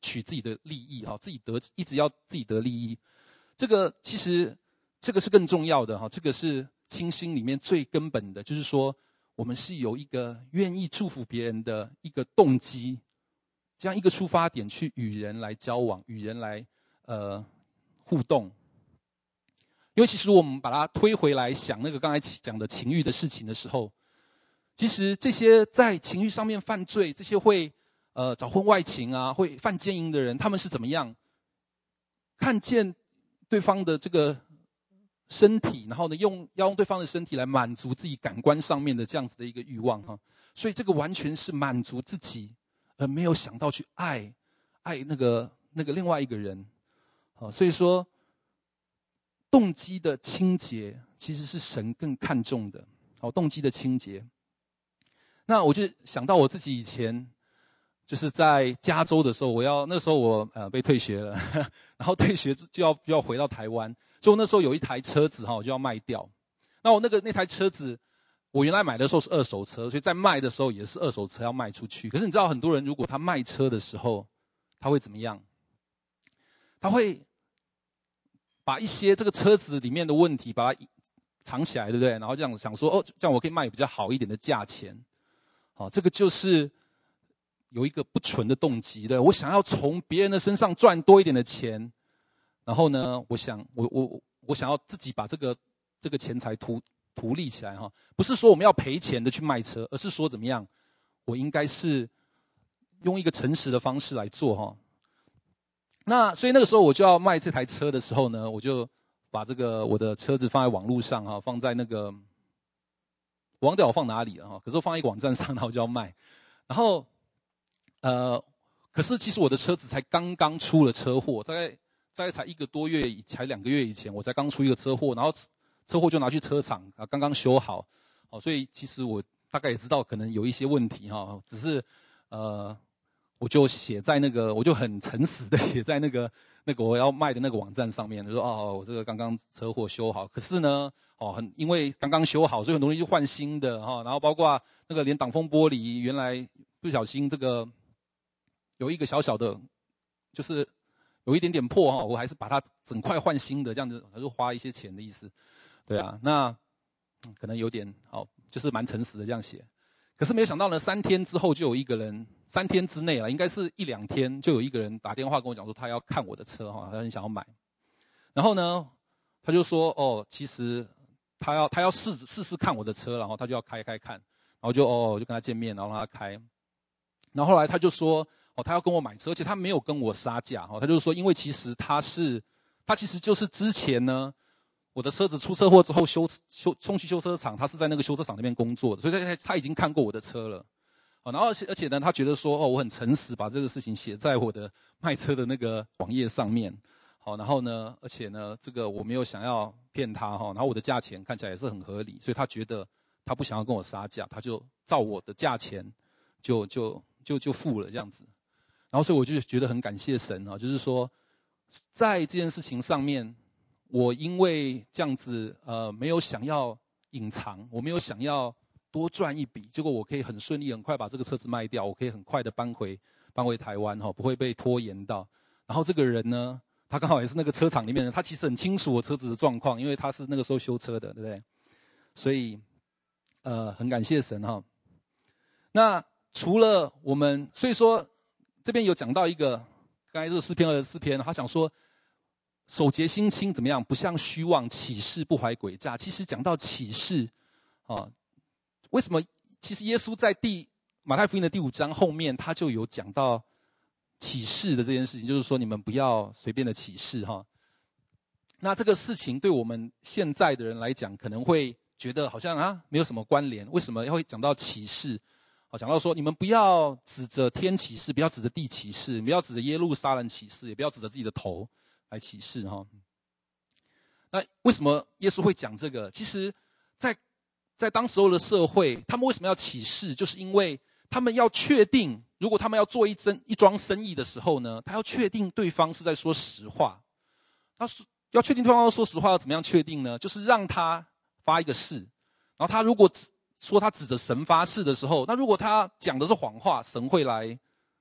取自己的利益哈，一直要自己得利益。其实这个是更重要的哈，这个是清心里面最根本的，就是说我们是有一个愿意祝福别人的一个动机，这样一个出发点去与人来交往，与人来互动。因为其实我们把它推回来想那个刚才讲的情欲的事情的时候，其实这些在情欲上面犯罪，这些会早婚外情啊，会犯奸淫的人，他们是怎么样看见对方的这个身体，然后呢要用对方的身体来满足自己感官上面的这样子的一个欲望哈，所以这个完全是满足自己，而没有想到去爱那个另外一个人。好，所以说动机的清洁其实是神更看重的。好，动机的清洁。那我就想到我自己以前就是在加州的时候，那时候我被退学了，然后退学就要回到台湾，所以我那时候有一台车子哈，我就要卖掉。那我那台车子，我原来买的时候是二手车，所以在卖的时候也是二手车要卖出去。可是你知道很多人如果他卖车的时候，他会怎么样？他会把一些这个车子里面的问题把它藏起来，对不对？然后这样想说，这样我可以卖比较好一点的价钱。好，这个就是有一个不纯的动机，对，我想要从别人的身上赚多一点的钱，然后呢，我想要自己把这个钱财图利起来哈。不是说我们要赔钱的去卖车，而是说怎么样，我应该是用一个诚实的方式来做哈。那所以那个时候我就要卖这台车的时候呢，我就把我的车子放在网络上哈，放在我忘掉我放哪里了哈，可是我放在一个网站上，然后就要卖，然后可是其实我的车子才刚刚出了车祸，大概才1个多月，才2个月以前，我才刚出一个车祸，然后车祸就拿去车厂刚刚修好，所以其实我大概也知道可能有一些问题哈，只是我就写在我就很诚实的写在那个我要卖的那个网站上面，就说我这个刚刚车祸修好，可是呢因为刚刚修好，所以很多东西就换新的哈，然后包括连挡风玻璃原来不小心有一个小小的，就是有一点点破哈，我还是把它整块换新的，这样子还是花一些钱的意思，对啊，那可能有点就是蛮诚实的这样写。可是没有想到呢，3天之后就有一个人，3天之内应该是1-2天，就有一个人打电话跟我讲说他要看我的车哈，他很想要买。然后呢，他就说其实他要试试看我的车，然后他就要开看，然后就跟他见面，然后让他开。然后后来他就说他要跟我买车，而且他没有跟我杀价他就说因为其实他其实就是之前呢。我的车子出车祸之后送去修车厂，他是在那个修车厂那边工作的，所以他已经看过我的车了。然后而且呢，他觉得说我很诚实，把这个事情写在我的卖车的那个网页上面。好，然后呢，而且呢，这个我没有想要骗他然后我的价钱看起来也是很合理，所以他觉得他不想要跟我杀价，他就照我的价钱就付了这样子。然后所以我就觉得很感谢神就是说在这件事情上面。我因为这样子，没有想要隐藏，我没有想要多赚一笔，结果我可以很顺利、很快把这个车子卖掉，我可以很快的搬回台湾不会被拖延到。然后这个人呢，他刚好也是那个车厂里面的，他其实很清楚我车子的状况，因为他是那个时候修车的，对不对？所以，很感谢神哈。那除了我们，所以说这边有讲到一个，刚才这个诗篇24篇，他想说。守节心清怎么样？不像虚妄，起誓不怀诡诈。其实讲到起誓，为什么？其实耶稣在马太福音的第5章后面，他就有讲到起誓的这件事情，就是说你们不要随便的起誓哈。那这个事情对我们现在的人来讲，可能会觉得好像没有什么关联。为什么会讲到起誓？讲到说你们不要指着天起誓，不要指着地起誓，不要指着耶路撒冷起誓，也不要指着自己的头。来起誓哈，那为什么耶稣会讲这个？其实在当时候的社会，他们为什么要起誓？就是因为他们要确定，如果他们要做一桩生意的时候呢，他要确定对方是在说实话。要确定对方说实话，要怎么样确定呢？就是让他发一个誓，然后他如果说他指着神发誓的时候，那如果他讲的是谎话，神会来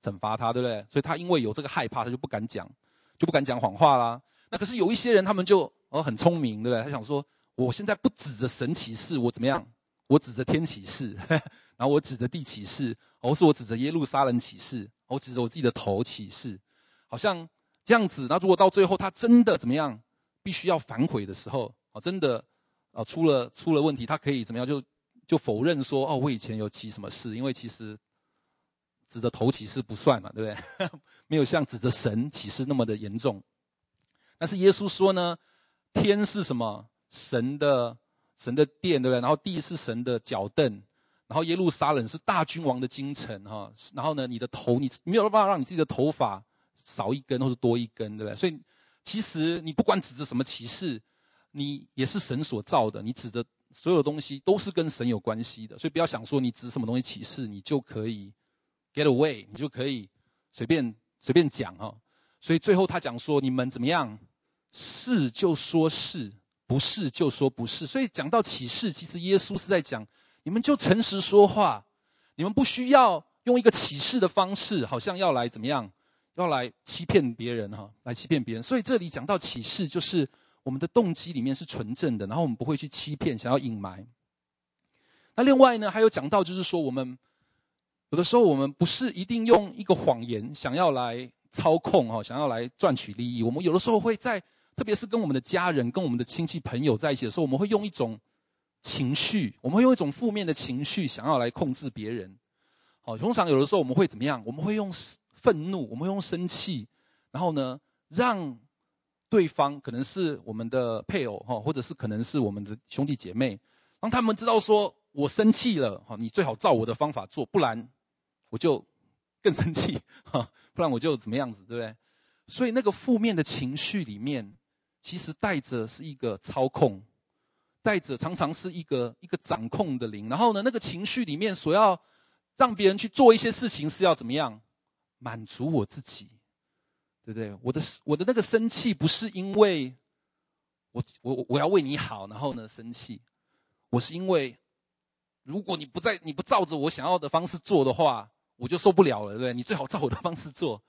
惩罚他，对不对？所以他因为有这个害怕，他就不敢讲谎话啦。那可是有一些人，他们就很聪明，对不对？他想说，我现在不指着神起誓，我怎么样？我指着天起誓，然后我指着地起誓，或是我指着耶路撒冷起誓，我指着我自己的头起誓，好像这样子。那如果到最后他真的怎么样，必须要反悔的时候，真的出了问题，他可以怎么样？就否认说，我以前有起什么誓，因为其实指着头起誓不算嘛，对不对？没有像指着神起誓那么的严重。但是耶稣说呢，天是什么？神的殿，对不对？然后地是神的脚凳，然后耶路撒冷是大君王的京城哈。然后呢，你的头，你没有办法让你自己的头发少一根或者多一根，对不对？所以其实你不管指着什么起誓，你也是神所造的，你指着所有的东西都是跟神有关系的。所以不要想说你指什么东西起誓，你就可以 get away， 你就可以随便讲哈。所以最后他讲说，你们怎么样？是就说是，不是就说不是。所以讲到起誓，其实耶稣是在讲，你们就诚实说话，你们不需要用一个起誓的方式，好像要来怎么样，要来欺骗别人哈，来欺骗别人。所以这里讲到起誓，就是我们的动机里面是纯正的，然后我们不会去欺骗，想要隐瞒。那另外呢，还有讲到就是说，我们有的时候我们不是一定用一个谎言想要来操控想要来赚取利益。我们有的时候会在特别是跟我们的家人、跟我们的亲戚朋友在一起的时候，我们会用一种情绪，我们会用一种负面的情绪想要来控制别人。通常有的时候我们会怎么样？我们会用愤怒，我们会用生气，然后呢，让对方可能是我们的配偶或者是可能是我们的兄弟姐妹，让他们知道说，我生气了，你最好照我的方法做，不然我就更生气，不然我就怎么样子，对不对？所以那个负面的情绪里面，其实带着是一个操控，带着常常是一个掌控的灵。然后呢，那个情绪里面所要让别人去做一些事情，是要怎么样满足我自己，对不对？我的那个生气不是因为我要为你好，然后呢生气，我是因为如果你不照着我想要的方式做的话，我就受不了了，对不对？你最好照我的方式做，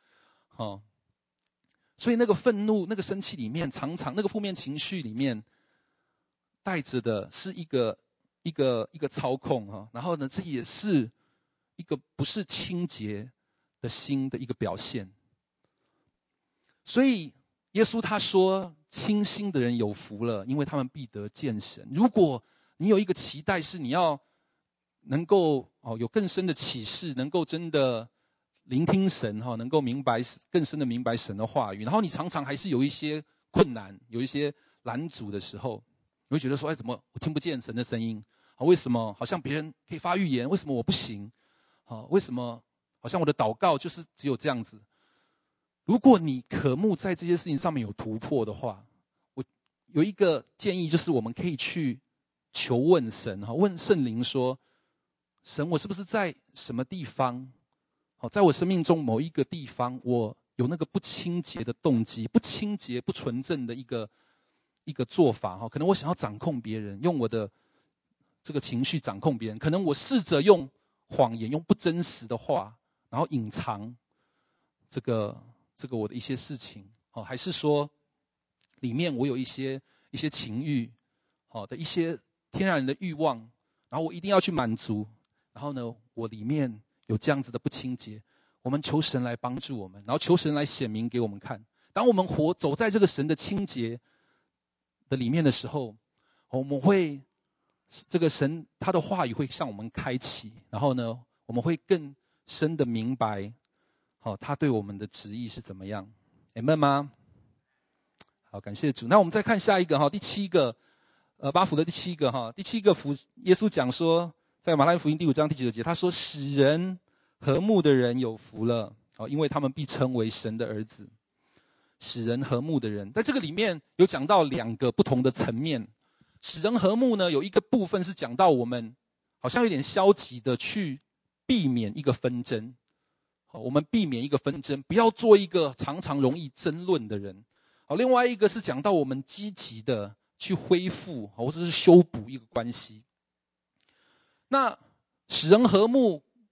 所以那个愤怒、那个生气里面，常常那个负面情绪里面带着的是一个操控然后呢，这也是一个不是清洁的心的一个表现。所以耶稣他说，清心的人有福了，因为他们必得见神。如果你有一个期待是你要能够有更深的启示，能够真的聆听神能够更深的明白神的话语，然后你常常还是有一些困难，有一些拦阻的时候，你会觉得说，怎么我听不见神的声音？为什么好像别人可以发预言，为什么我不行？为什么好像我的祷告就是只有这样子？如果你渴慕在这些事情上面有突破的话，我有一个建议，就是我们可以去求问神，问圣灵说，神，我是不是在什么地方，在我生命中某一个地方，我有那个不清洁的动机，不清洁、不纯正的一个做法，可能我想要掌控别人，用我的这个情绪掌控别人，可能我试着用谎言、用不真实的话，然后隐藏这个我的一些事情，还是说里面我有一些情欲，的一些天然的欲望，然后我一定要去满足，然后呢，我里面有这样子的不清洁，我们求神来帮助我们，然后求神来显明给我们看。当我们走在这个神的清洁的里面的时候，我们会这个神他的话语会向我们开启，然后呢，我们会更深的明白他对我们的旨意是怎么样。Amen 吗？好，感谢主。那我们再看下一个第七个八福的第七个福，耶稣讲说，在马太福音第5章第9节，他说，使人和睦的人有福了，因为他们必称为神的儿子。使人和睦的人，在这个里面有讲到2个不同的层面。使人和睦呢，有一个部分是讲到我们好像有点消极的去避免一个纷争，我们避免一个纷争，不要做一个常常容易争论的人。另外一个是讲到我们积极的去恢复或者是修补一个关系。那使人和睦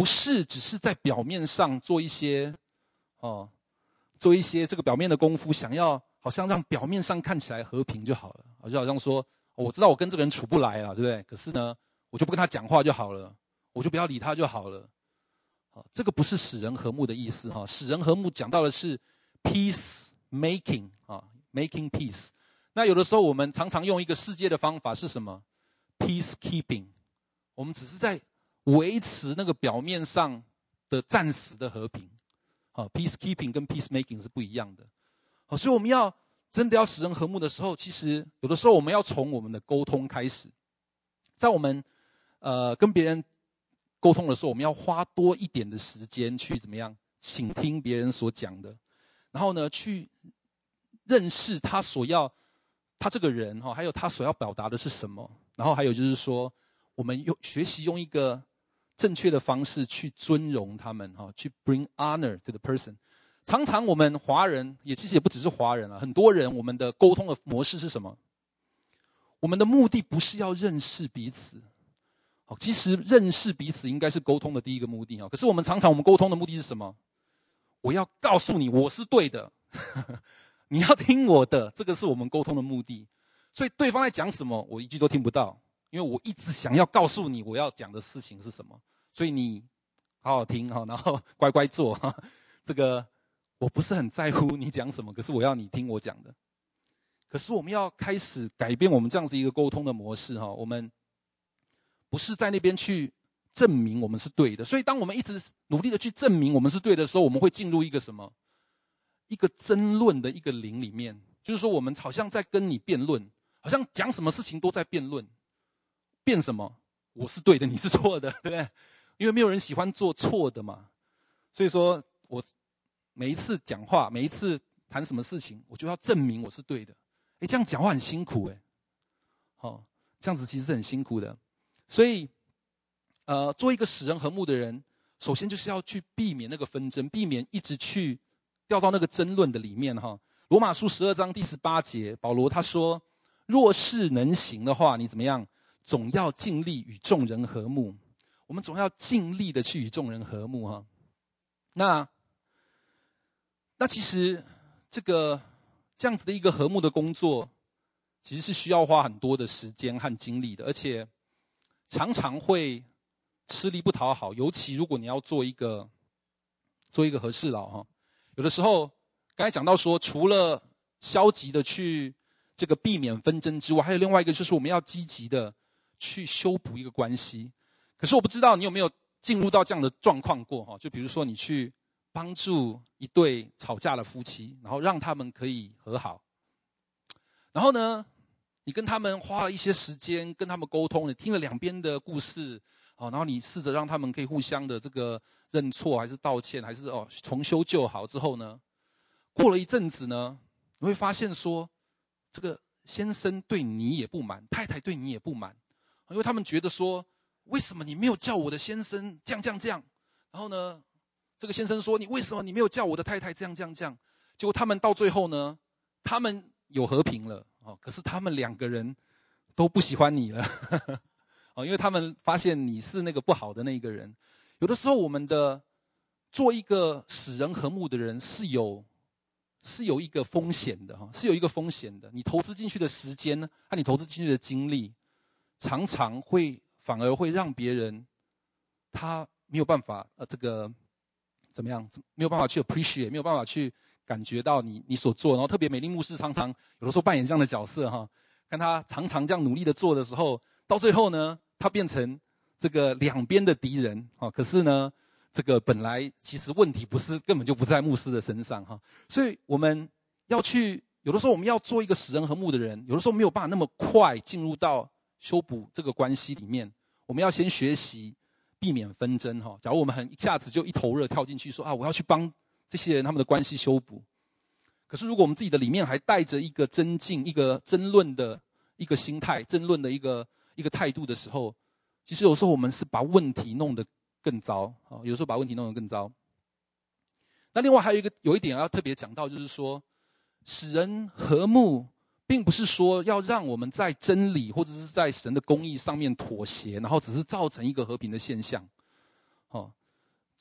不是只是在表面上做一些做一些这个表面的功夫，想要好像让表面上看起来和平就好了，就好像说我知道我跟这个人处不来了，对不对？可是呢，我就不跟他讲话就好了，我就不要理他就好了。这个不是使人和睦的意思哈。使人和睦讲到的是 peace making making peace。那有的时候我们常常用一个世界的方法是什么 ？peacekeeping。我们只是在维持那个表面上的暂时的和平。peacekeeping 跟 peacemaking 是不一样的。所以我们要真的要使人和睦的时候，其实有的时候我们要从我们的沟通开始。在我们跟别人沟通的时候，我们要花多一点的时间去怎么样倾听别人所讲的，然后呢，去认识他这个人还有他所要表达的是什么。然后还有就是说，我们学习用一个正确的方式去尊荣他们去 bring honor to the person。常常我们华人其实也不只是华人很多人我们的沟通的模式是什么？我们的目的不是要认识彼此。其实认识彼此应该是沟通的第一个目的。可是我们沟通的目的是什么？我要告诉你我是对的，你要听我的，这个是我们沟通的目的。所以对方在讲什么，我一句都听不到，因为我一直想要告诉你我要讲的事情是什么。所以你好好听，然后乖乖做。这个我不是很在乎你讲什么，可是我要你听我讲的。可是我们要开始改变我们这样子一个沟通的模式。我们不是在那边去证明我们是对的。所以当我们一直努力的去证明我们是对的时候，我们会进入一个什么？一个争论的一个灵里面。就是说我们好像在跟你辩论，好像讲什么事情都在辩论。辩什么？我是对的，你是错的，对不对？因为没有人喜欢做错的嘛。所以说我每一次讲话，每一次谈什么事情，我就要证明我是对的。这样讲话很辛苦这样子其实是很辛苦的。所以做一个使人和睦的人，首先就是要去避免那个纷争，避免一直去掉到那个争论的里面罗马书12章第18节，保罗他说，若是能行的话，你怎么样？总要尽力与众人和睦。我们总要尽力的去与众人和睦那其实这样子的一个和睦的工作，其实是需要花很多的时间和精力的，而且常常会吃力不讨好。尤其如果你要做一个和事佬有的时候刚才讲到说，除了消极的去这个避免纷争之外，还有另外一个就是我们要积极的去修补一个关系。可是我不知道你有没有进入到这样的状况过就比如说你去帮助一对吵架的夫妻，然后让他们可以和好。然后呢，你跟他们花了一些时间跟他们沟通，你听了两边的故事然后你试着让他们可以互相的这个认错，还是道歉，还是重修旧好之后呢，过了一阵子呢，你会发现说，这个先生对你也不满，太太对你也不满，因为他们觉得说，为什么你没有叫我的先生这样？然后呢，这个先生说，你为什么你没有叫我的太太这样？结果他们到最后呢，他们有和平了可是他们两个人都不喜欢你了因为他们发现你是那个不好的那一个人。有的时候我们做一个使人和睦的人是有一个风险的是有一个风险的。你投资进去的时间和你投资进去的精力，常常反而会让别人他没有办法这个怎么样，没有办法去 appreciate， 没有办法去感觉到你所做。然后特别美丽牧师常常有的时候扮演这样的角色看他常常这样努力的做的时候，到最后呢，他变成这个两边的敌人可是呢，这个本来其实问题根本就不在牧师的身上所以我们要有的时候我们要做一个使人和睦的人，有的时候没有办法那么快进入到修补这个关系里面。我们要先学习避免纷争假如我们一下子就一头热跳进去说我要去帮这些人他们的关系修补，可是如果我们自己的里面还带着一个争竞、一个争论的一个心态、争论的一个态度的时候，其实有时候我们是把问题弄得更糟有时候把问题弄得更糟。那另外还有一点要特别讲到，就是说使人和睦并不是说要让我们在真理或者是在神的公义上面妥协，然后只是造成一个和平的现象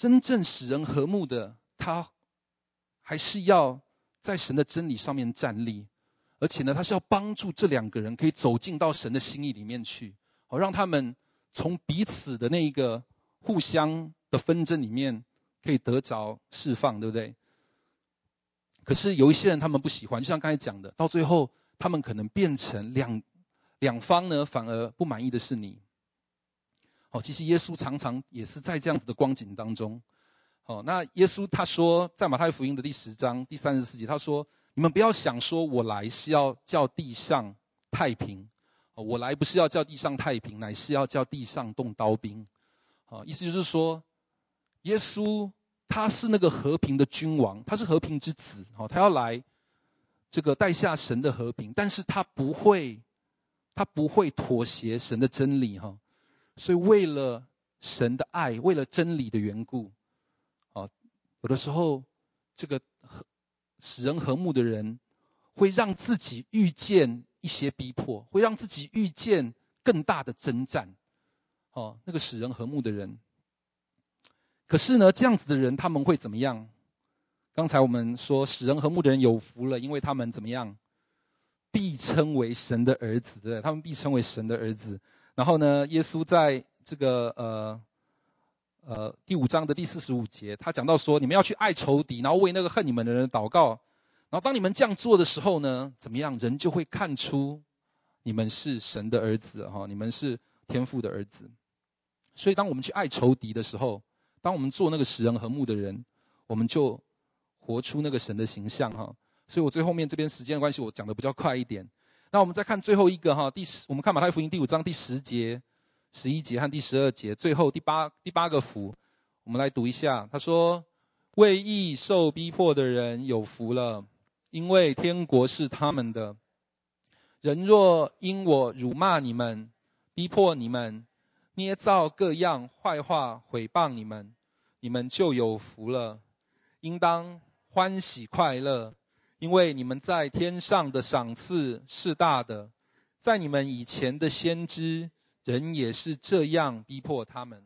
真正使人和睦的，他还是要在神的真理上面站立，而且呢，他是要帮助这两个人可以走进到神的心意里面去，让他们从彼此的那一个互相的纷争里面可以得着释放，对不对？可是有一些人他们不喜欢，就像刚才讲的，到最后他们可能变成两方呢，反而不满意的是你。其实耶稣常常也是在这样子的光景当中。那耶稣他说，在马太福音的第10章第34节，他说：“你们不要想说我来是要叫地上太平，我来不是要叫地上太平，乃是要叫地上动刀兵。”意思就是说，耶稣他是那个和平的君王，他是和平之子，他要来这个带下神的和平，但是他不会妥协神的真理。所以为了神的爱，为了真理的缘故，有的时候这个使人和睦的人会让自己遇见一些逼迫，会让自己遇见更大的征战。那个使人和睦的人，可是呢，这样子的人他们会怎么样？刚才我们说使人和睦的人有福了，因为他们怎么样？必称为神的儿子，对不对？他们必称为神的儿子。然后呢，耶稣在这个第5章的第45节，他讲到说，你们要去爱仇敌，然后为那个恨你们的人祷告。然后当你们这样做的时候呢，怎么样？人就会看出你们是神的儿子，你们是天父的儿子。所以当我们去爱仇敌的时候，当我们做那个使人和睦的人，我们就活出那个神的形象。所以我最后面这边时间的关系，我讲的比较快一点。那我们再看最后一个我们看马太福音第5章第10节、11节和第12节，最后第八个福，我们来读一下。他说：“为义受逼迫的人有福了，因为天国是他们的。人若因我辱骂你们、逼迫你们、捏造各样坏话毁谤你们，你们就有福了，应当欢喜快乐。因为你们在天上的赏赐是大的，在你们以前的先知，人也是这样逼迫他们。”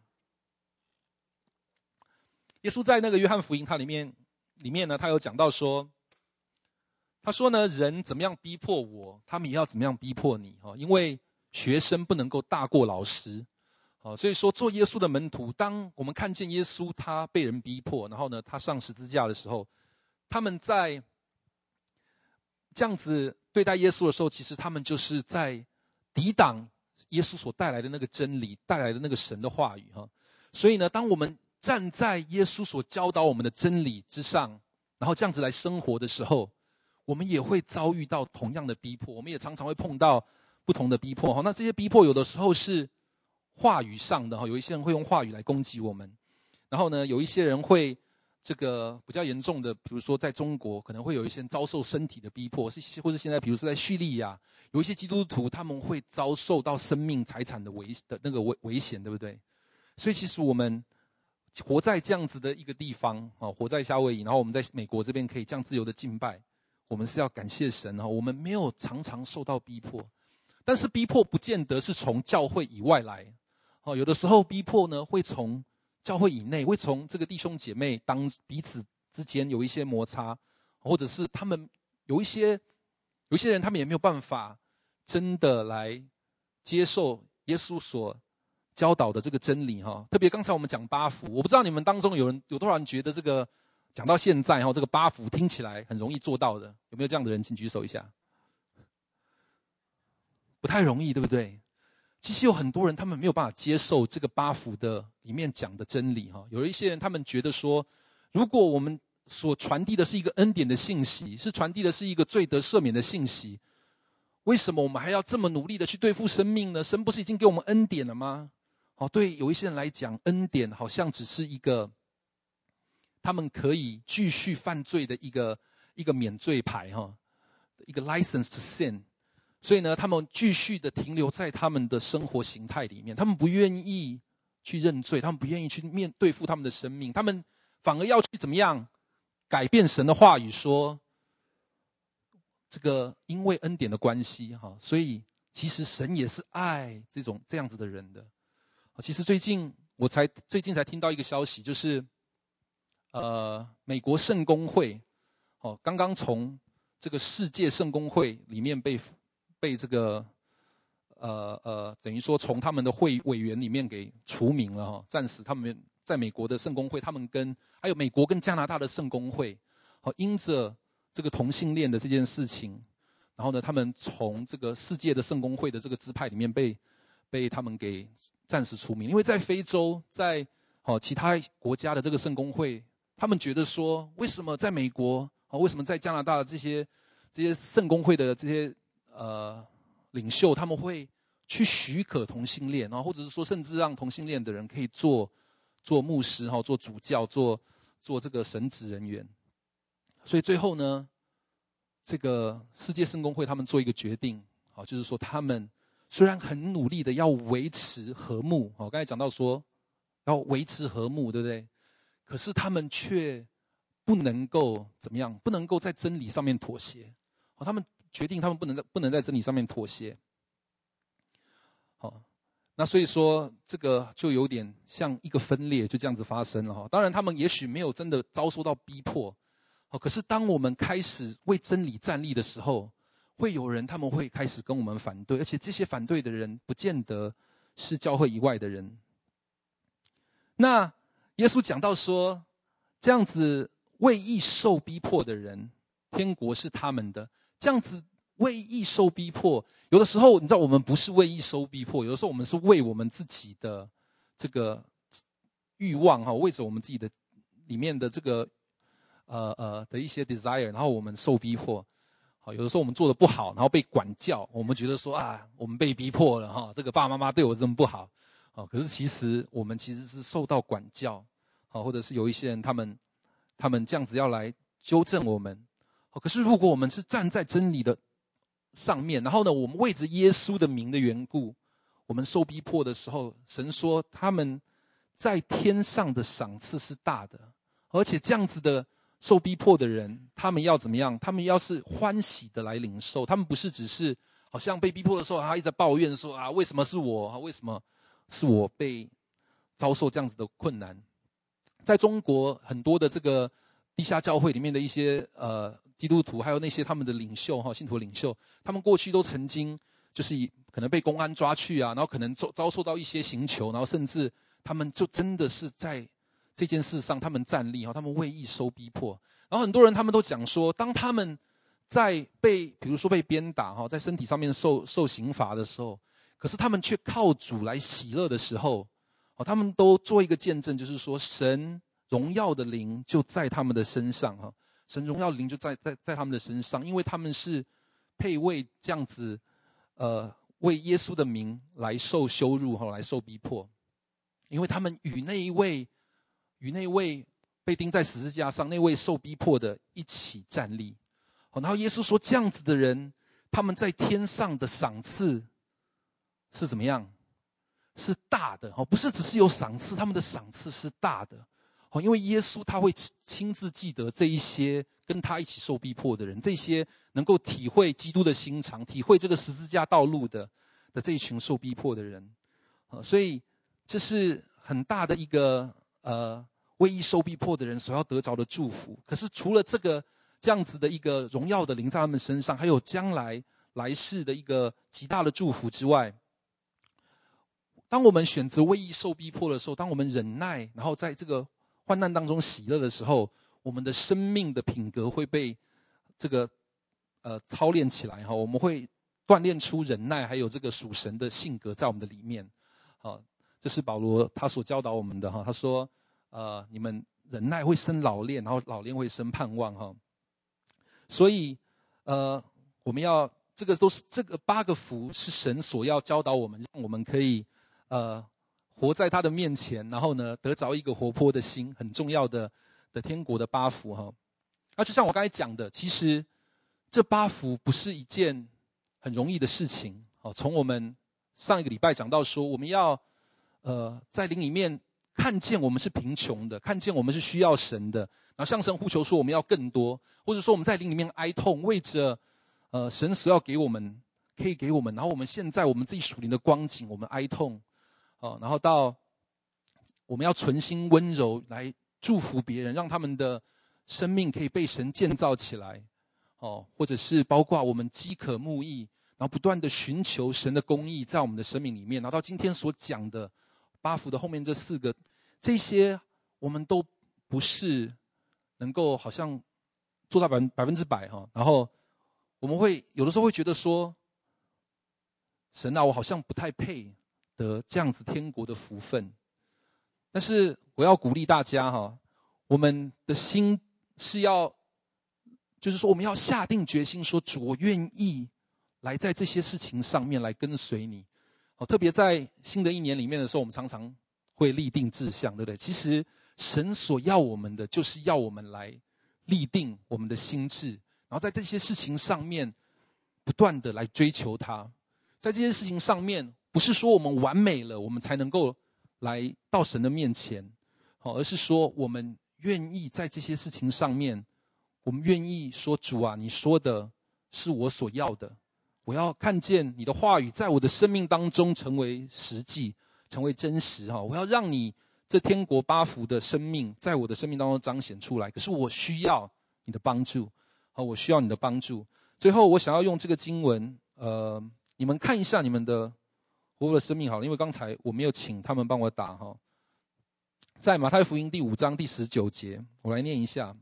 耶稣在那个约翰福音里面呢，他有讲到说，他说呢，人怎么样逼迫我，他们也要怎么样逼迫你。因为学生不能够大过老师。所以说做耶稣的门徒，当我们看见耶稣他被人逼迫，然后呢他上十字架的时候，他们在这样子对待耶稣的时候，其实他们就是在抵挡耶稣所带来的那个真理，带来的那个神的话语。所以呢，当我们站在耶稣所教导我们的真理之上，然后这样子来生活的时候，我们也会遭遇到同样的逼迫，我们也常常会碰到不同的逼迫。那这些逼迫有的时候是话语上的，有一些人会用话语来攻击我们，然后呢，有一些人会这个比较严重的，比如说在中国可能会有一些人遭受身体的逼迫，或者现在比如说在叙利亚，有一些基督徒他们会遭受到生命财产的危险，对不对？所以其实我们活在这样子的一个地方，活在夏威夷，然后我们在美国这边可以这样自由的敬拜，我们是要感谢神，我们没有常常受到逼迫。但是逼迫不见得是从教会以外来，有的时候逼迫呢会从教会以内，会从这个弟兄姐妹当彼此之间有一些摩擦，或者是他们有一些人他们也没有办法真的来接受耶稣所教导的这个真理。特别刚才我们讲八福，我不知道你们当中有多少人觉得这个讲到现在这个八福听起来很容易做到的，有没有这样的人？请举手一下。不太容易，对不对？其实有很多人他们没有办法接受这个八福的里面讲的真理。有一些人他们觉得说，如果我们所传递的是一个恩典的信息，是传递的是一个罪得赦免的信息，为什么我们还要这么努力的去对付生命呢？神不是已经给我们恩典了吗？对有一些人来讲，恩典好像只是一个他们可以继续犯罪的一个免罪牌，一个 license to sin。所以呢，他们继续的停留在他们的生活形态里面，他们不愿意去认罪，他们不愿意去对付他们的生命，他们反而要去怎么样改变神的话语，说这个因为恩典的关系，所以其实神也是爱这样子的人的。其实最近才听到一个消息，就是美国圣公会，刚刚从这个世界圣公会里面被这个等于说从他们的委员里面给除名了哈，暂时他们在美国的圣公会，他们还有美国跟加拿大的圣公会，因着这个同性恋的这件事情，然后呢，他们从这个世界的圣公会的这个支派里面被他们给暂时除名，因为在非洲，在其他国家的这个圣公会，他们觉得说，为什么在美国，为什么在加拿大这些圣公会的这些领袖，他们会去许可同性恋，或者是说，甚至让同性恋的人可以做牧师，做主教，做这个神职人员。所以最后呢，这个世界圣公会他们做一个决定，就是说他们虽然很努力的要维持和睦，刚才讲到说要维持和睦，对不对？可是他们却不能够怎么样？不能够在真理上面妥协。他们决定他们不能在真理上面妥协。那所以说这个就有点像一个分裂，就这样子发生了。当然他们也许没有真的遭受到逼迫，可是当我们开始为真理站立的时候，会有人他们会开始跟我们反对，而且这些反对的人不见得是教会以外的人。那耶稣讲到说，这样子为义受逼迫的人，天国是他们的。这样子为义受逼迫，有的时候你知道我们不是为义受逼迫，有的时候我们是为我们自己的这个欲望，为着我们自己的里面的这个的一些 desire， 然后我们受逼迫。有的时候我们做的不好，然后被管教，我们觉得说我们被逼迫了，这个爸爸妈妈对我这么不好，可是其实我们其实是受到管教，或者是有一些人他们这样子要来纠正我们。可是如果我们是站在真理的上面，然后呢，我们为着耶稣的名的缘故，我们受逼迫的时候，神说他们在天上的赏赐是大的，而且这样子的受逼迫的人，他们要怎么样？他们要是欢喜的来领受，他们不是只是好像被逼迫的时候，他一直在抱怨说为什么是我？为什么是我被遭受这样子的困难？在中国很多的这个地下教会里面的一些基督徒，还有那些他们的领袖信徒领袖，他们过去都曾经就是可能被公安抓去然后可能遭受到一些刑求，然后甚至他们就真的是在这件事上他们站立，他们为义受逼迫。然后很多人他们都讲说，当他们在比如说被鞭打，在身体上面受刑罚的时候，可是他们却靠主来喜乐的时候，他们都做一个见证，就是说神荣耀的灵就在他们的身上，神荣耀的灵就在他们的身上，因为他们是配为这样子为耶稣的名来受羞辱，来受逼迫，因为他们与那位被钉在十字架上那位受逼迫的一起站立。然后耶稣说，这样子的人他们在天上的赏赐是怎么样？是大的，不是只是有赏赐，他们的赏赐是大的。因为耶稣他会亲自记得这一些跟他一起受逼迫的人，这些能够体会基督的心肠，体会这个十字架道路的这一群受逼迫的人。所以这是很大的一个为义受逼迫的人所要得着的祝福。可是除了这样子的一个荣耀的灵在他们身上，还有将来世的一个极大的祝福之外，当我们选择为义受逼迫的时候，当我们忍耐，然后在这个患难当中喜乐的时候，我们的生命的品格会被这个操练起来，我们会锻炼出忍耐，还有这个属神的性格在我们的里面。这是保罗他所教导我们的，他说你们忍耐会生老练，然后老练会生盼望。所以我们要这个8个福是神所要教导我们，让我们可以活在他的面前，然后呢得着一个活泼的心，很重要的天国的8福。那就像我刚才讲的，其实这8福不是一件很容易的事情。从我们上一个礼拜讲到说，我们要在灵里面看见我们是贫穷的，看见我们是需要神的，然后向神呼求说我们要更多，或者说我们在灵里面哀痛，为着神所要给我们，可以给我们，然后我们现在我们自己属灵的光景我们哀痛，然后到我们要存心温柔来祝福别人，让他们的生命可以被神建造起来，或者是包括我们饥渴慕义，然后不断的寻求神的公义在我们的生命里面，然后到今天所讲的八福的后面这4个，这些我们都不是能够好像做到100%，然后我们会有的时候会觉得说，神啊，我好像不太配得这样子天国的福分。但是我要鼓励大家我们的心是要，就是说我们要下定决心说，主，我愿意来在这些事情上面来跟随你。特别在新的一年里面的时候，我们常常会立定志向，对不对？其实神所要我们的，就是要我们来立定我们的心志，然后在这些事情上面不断的来追求他。在这些事情上面，不是说我们完美了，我们才能够来到神的面前，而是说我们愿意在这些事情上面，我们愿意说，主啊，你说的是我所要的，我要看见你的话语在我的生命当中成为实际，成为真实。我要让你这天国八福的生命在我的生命当中彰显出来，可是我需要你的帮助，我需要你的帮助。最后我想要用这个经文，你们看一下你们的活的生命好了，因为刚才我没有请他们帮我打在马太福音第5章第19节，我来念一下。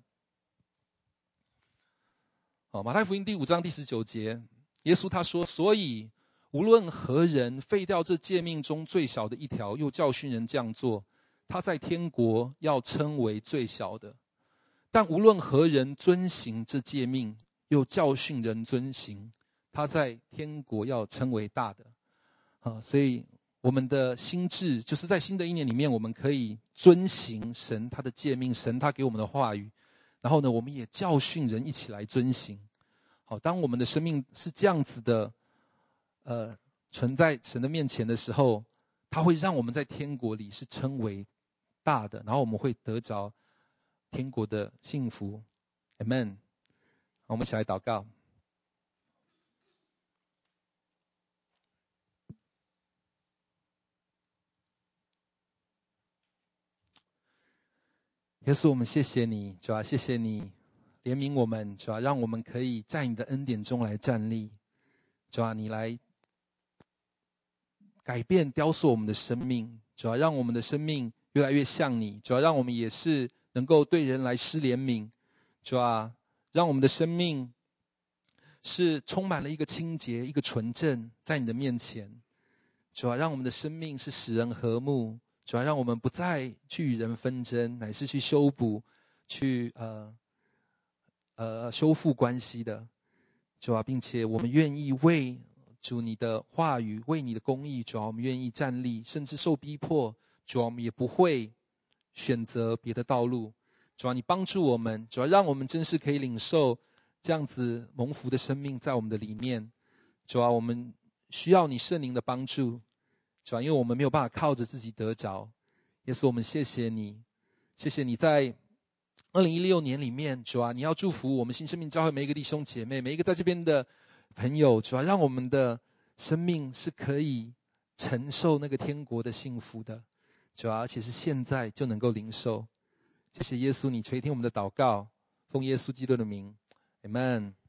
马太福音第5章第19节，耶稣他说，所以无论何人废掉这诫命中最小的一条，又教训人这样做，他在天国要称为最小的；但无论何人遵行这诫命，又教训人遵行，他在天国要称为大的。所以我们的心志就是在新的一年里面，我们可以遵行神他的诫命，神他给我们的话语，然后呢，我们也教训人一起来遵行。当我们的生命是这样子的存在神的面前的时候，他会让我们在天国里是称为大的，然后我们会得着天国的幸福。 Amen。 我们一起来祷告。耶稣，我们谢谢你，主啊，谢谢你怜悯我们，主啊，让我们可以在你的恩典中来站立，主啊，你来改变雕塑我们的生命，主啊，让我们的生命越来越像你，主啊，让我们也是能够对人来施怜悯，主啊，让我们的生命是充满了一个清洁，一个纯正在你的面前，主啊，让我们的生命是使人和睦，主要让我们不再去与人纷争，乃是去修补，去修复关系的，主啊，并且我们愿意为主你的话语，为你的公义，主啊，我们愿意站立，甚至受逼迫，主啊，我们也不会选择别的道路。主啊，你帮助我们，主啊，让我们真是可以领受这样子蒙福的生命在我们的里面。主啊，我们需要你圣灵的帮助，主啊，因为我们没有办法靠着自己得着。耶稣，我们谢谢你，谢谢你在2016年里面，主啊，你要祝福我们新生命教会每一个弟兄姐妹，每一个在这边的朋友，主啊，让我们的生命是可以承受那个天国的幸福的，主啊，而且是现在就能够领受。谢谢耶稣，你垂听我们的祷告，奉耶稣基督的名 Amen。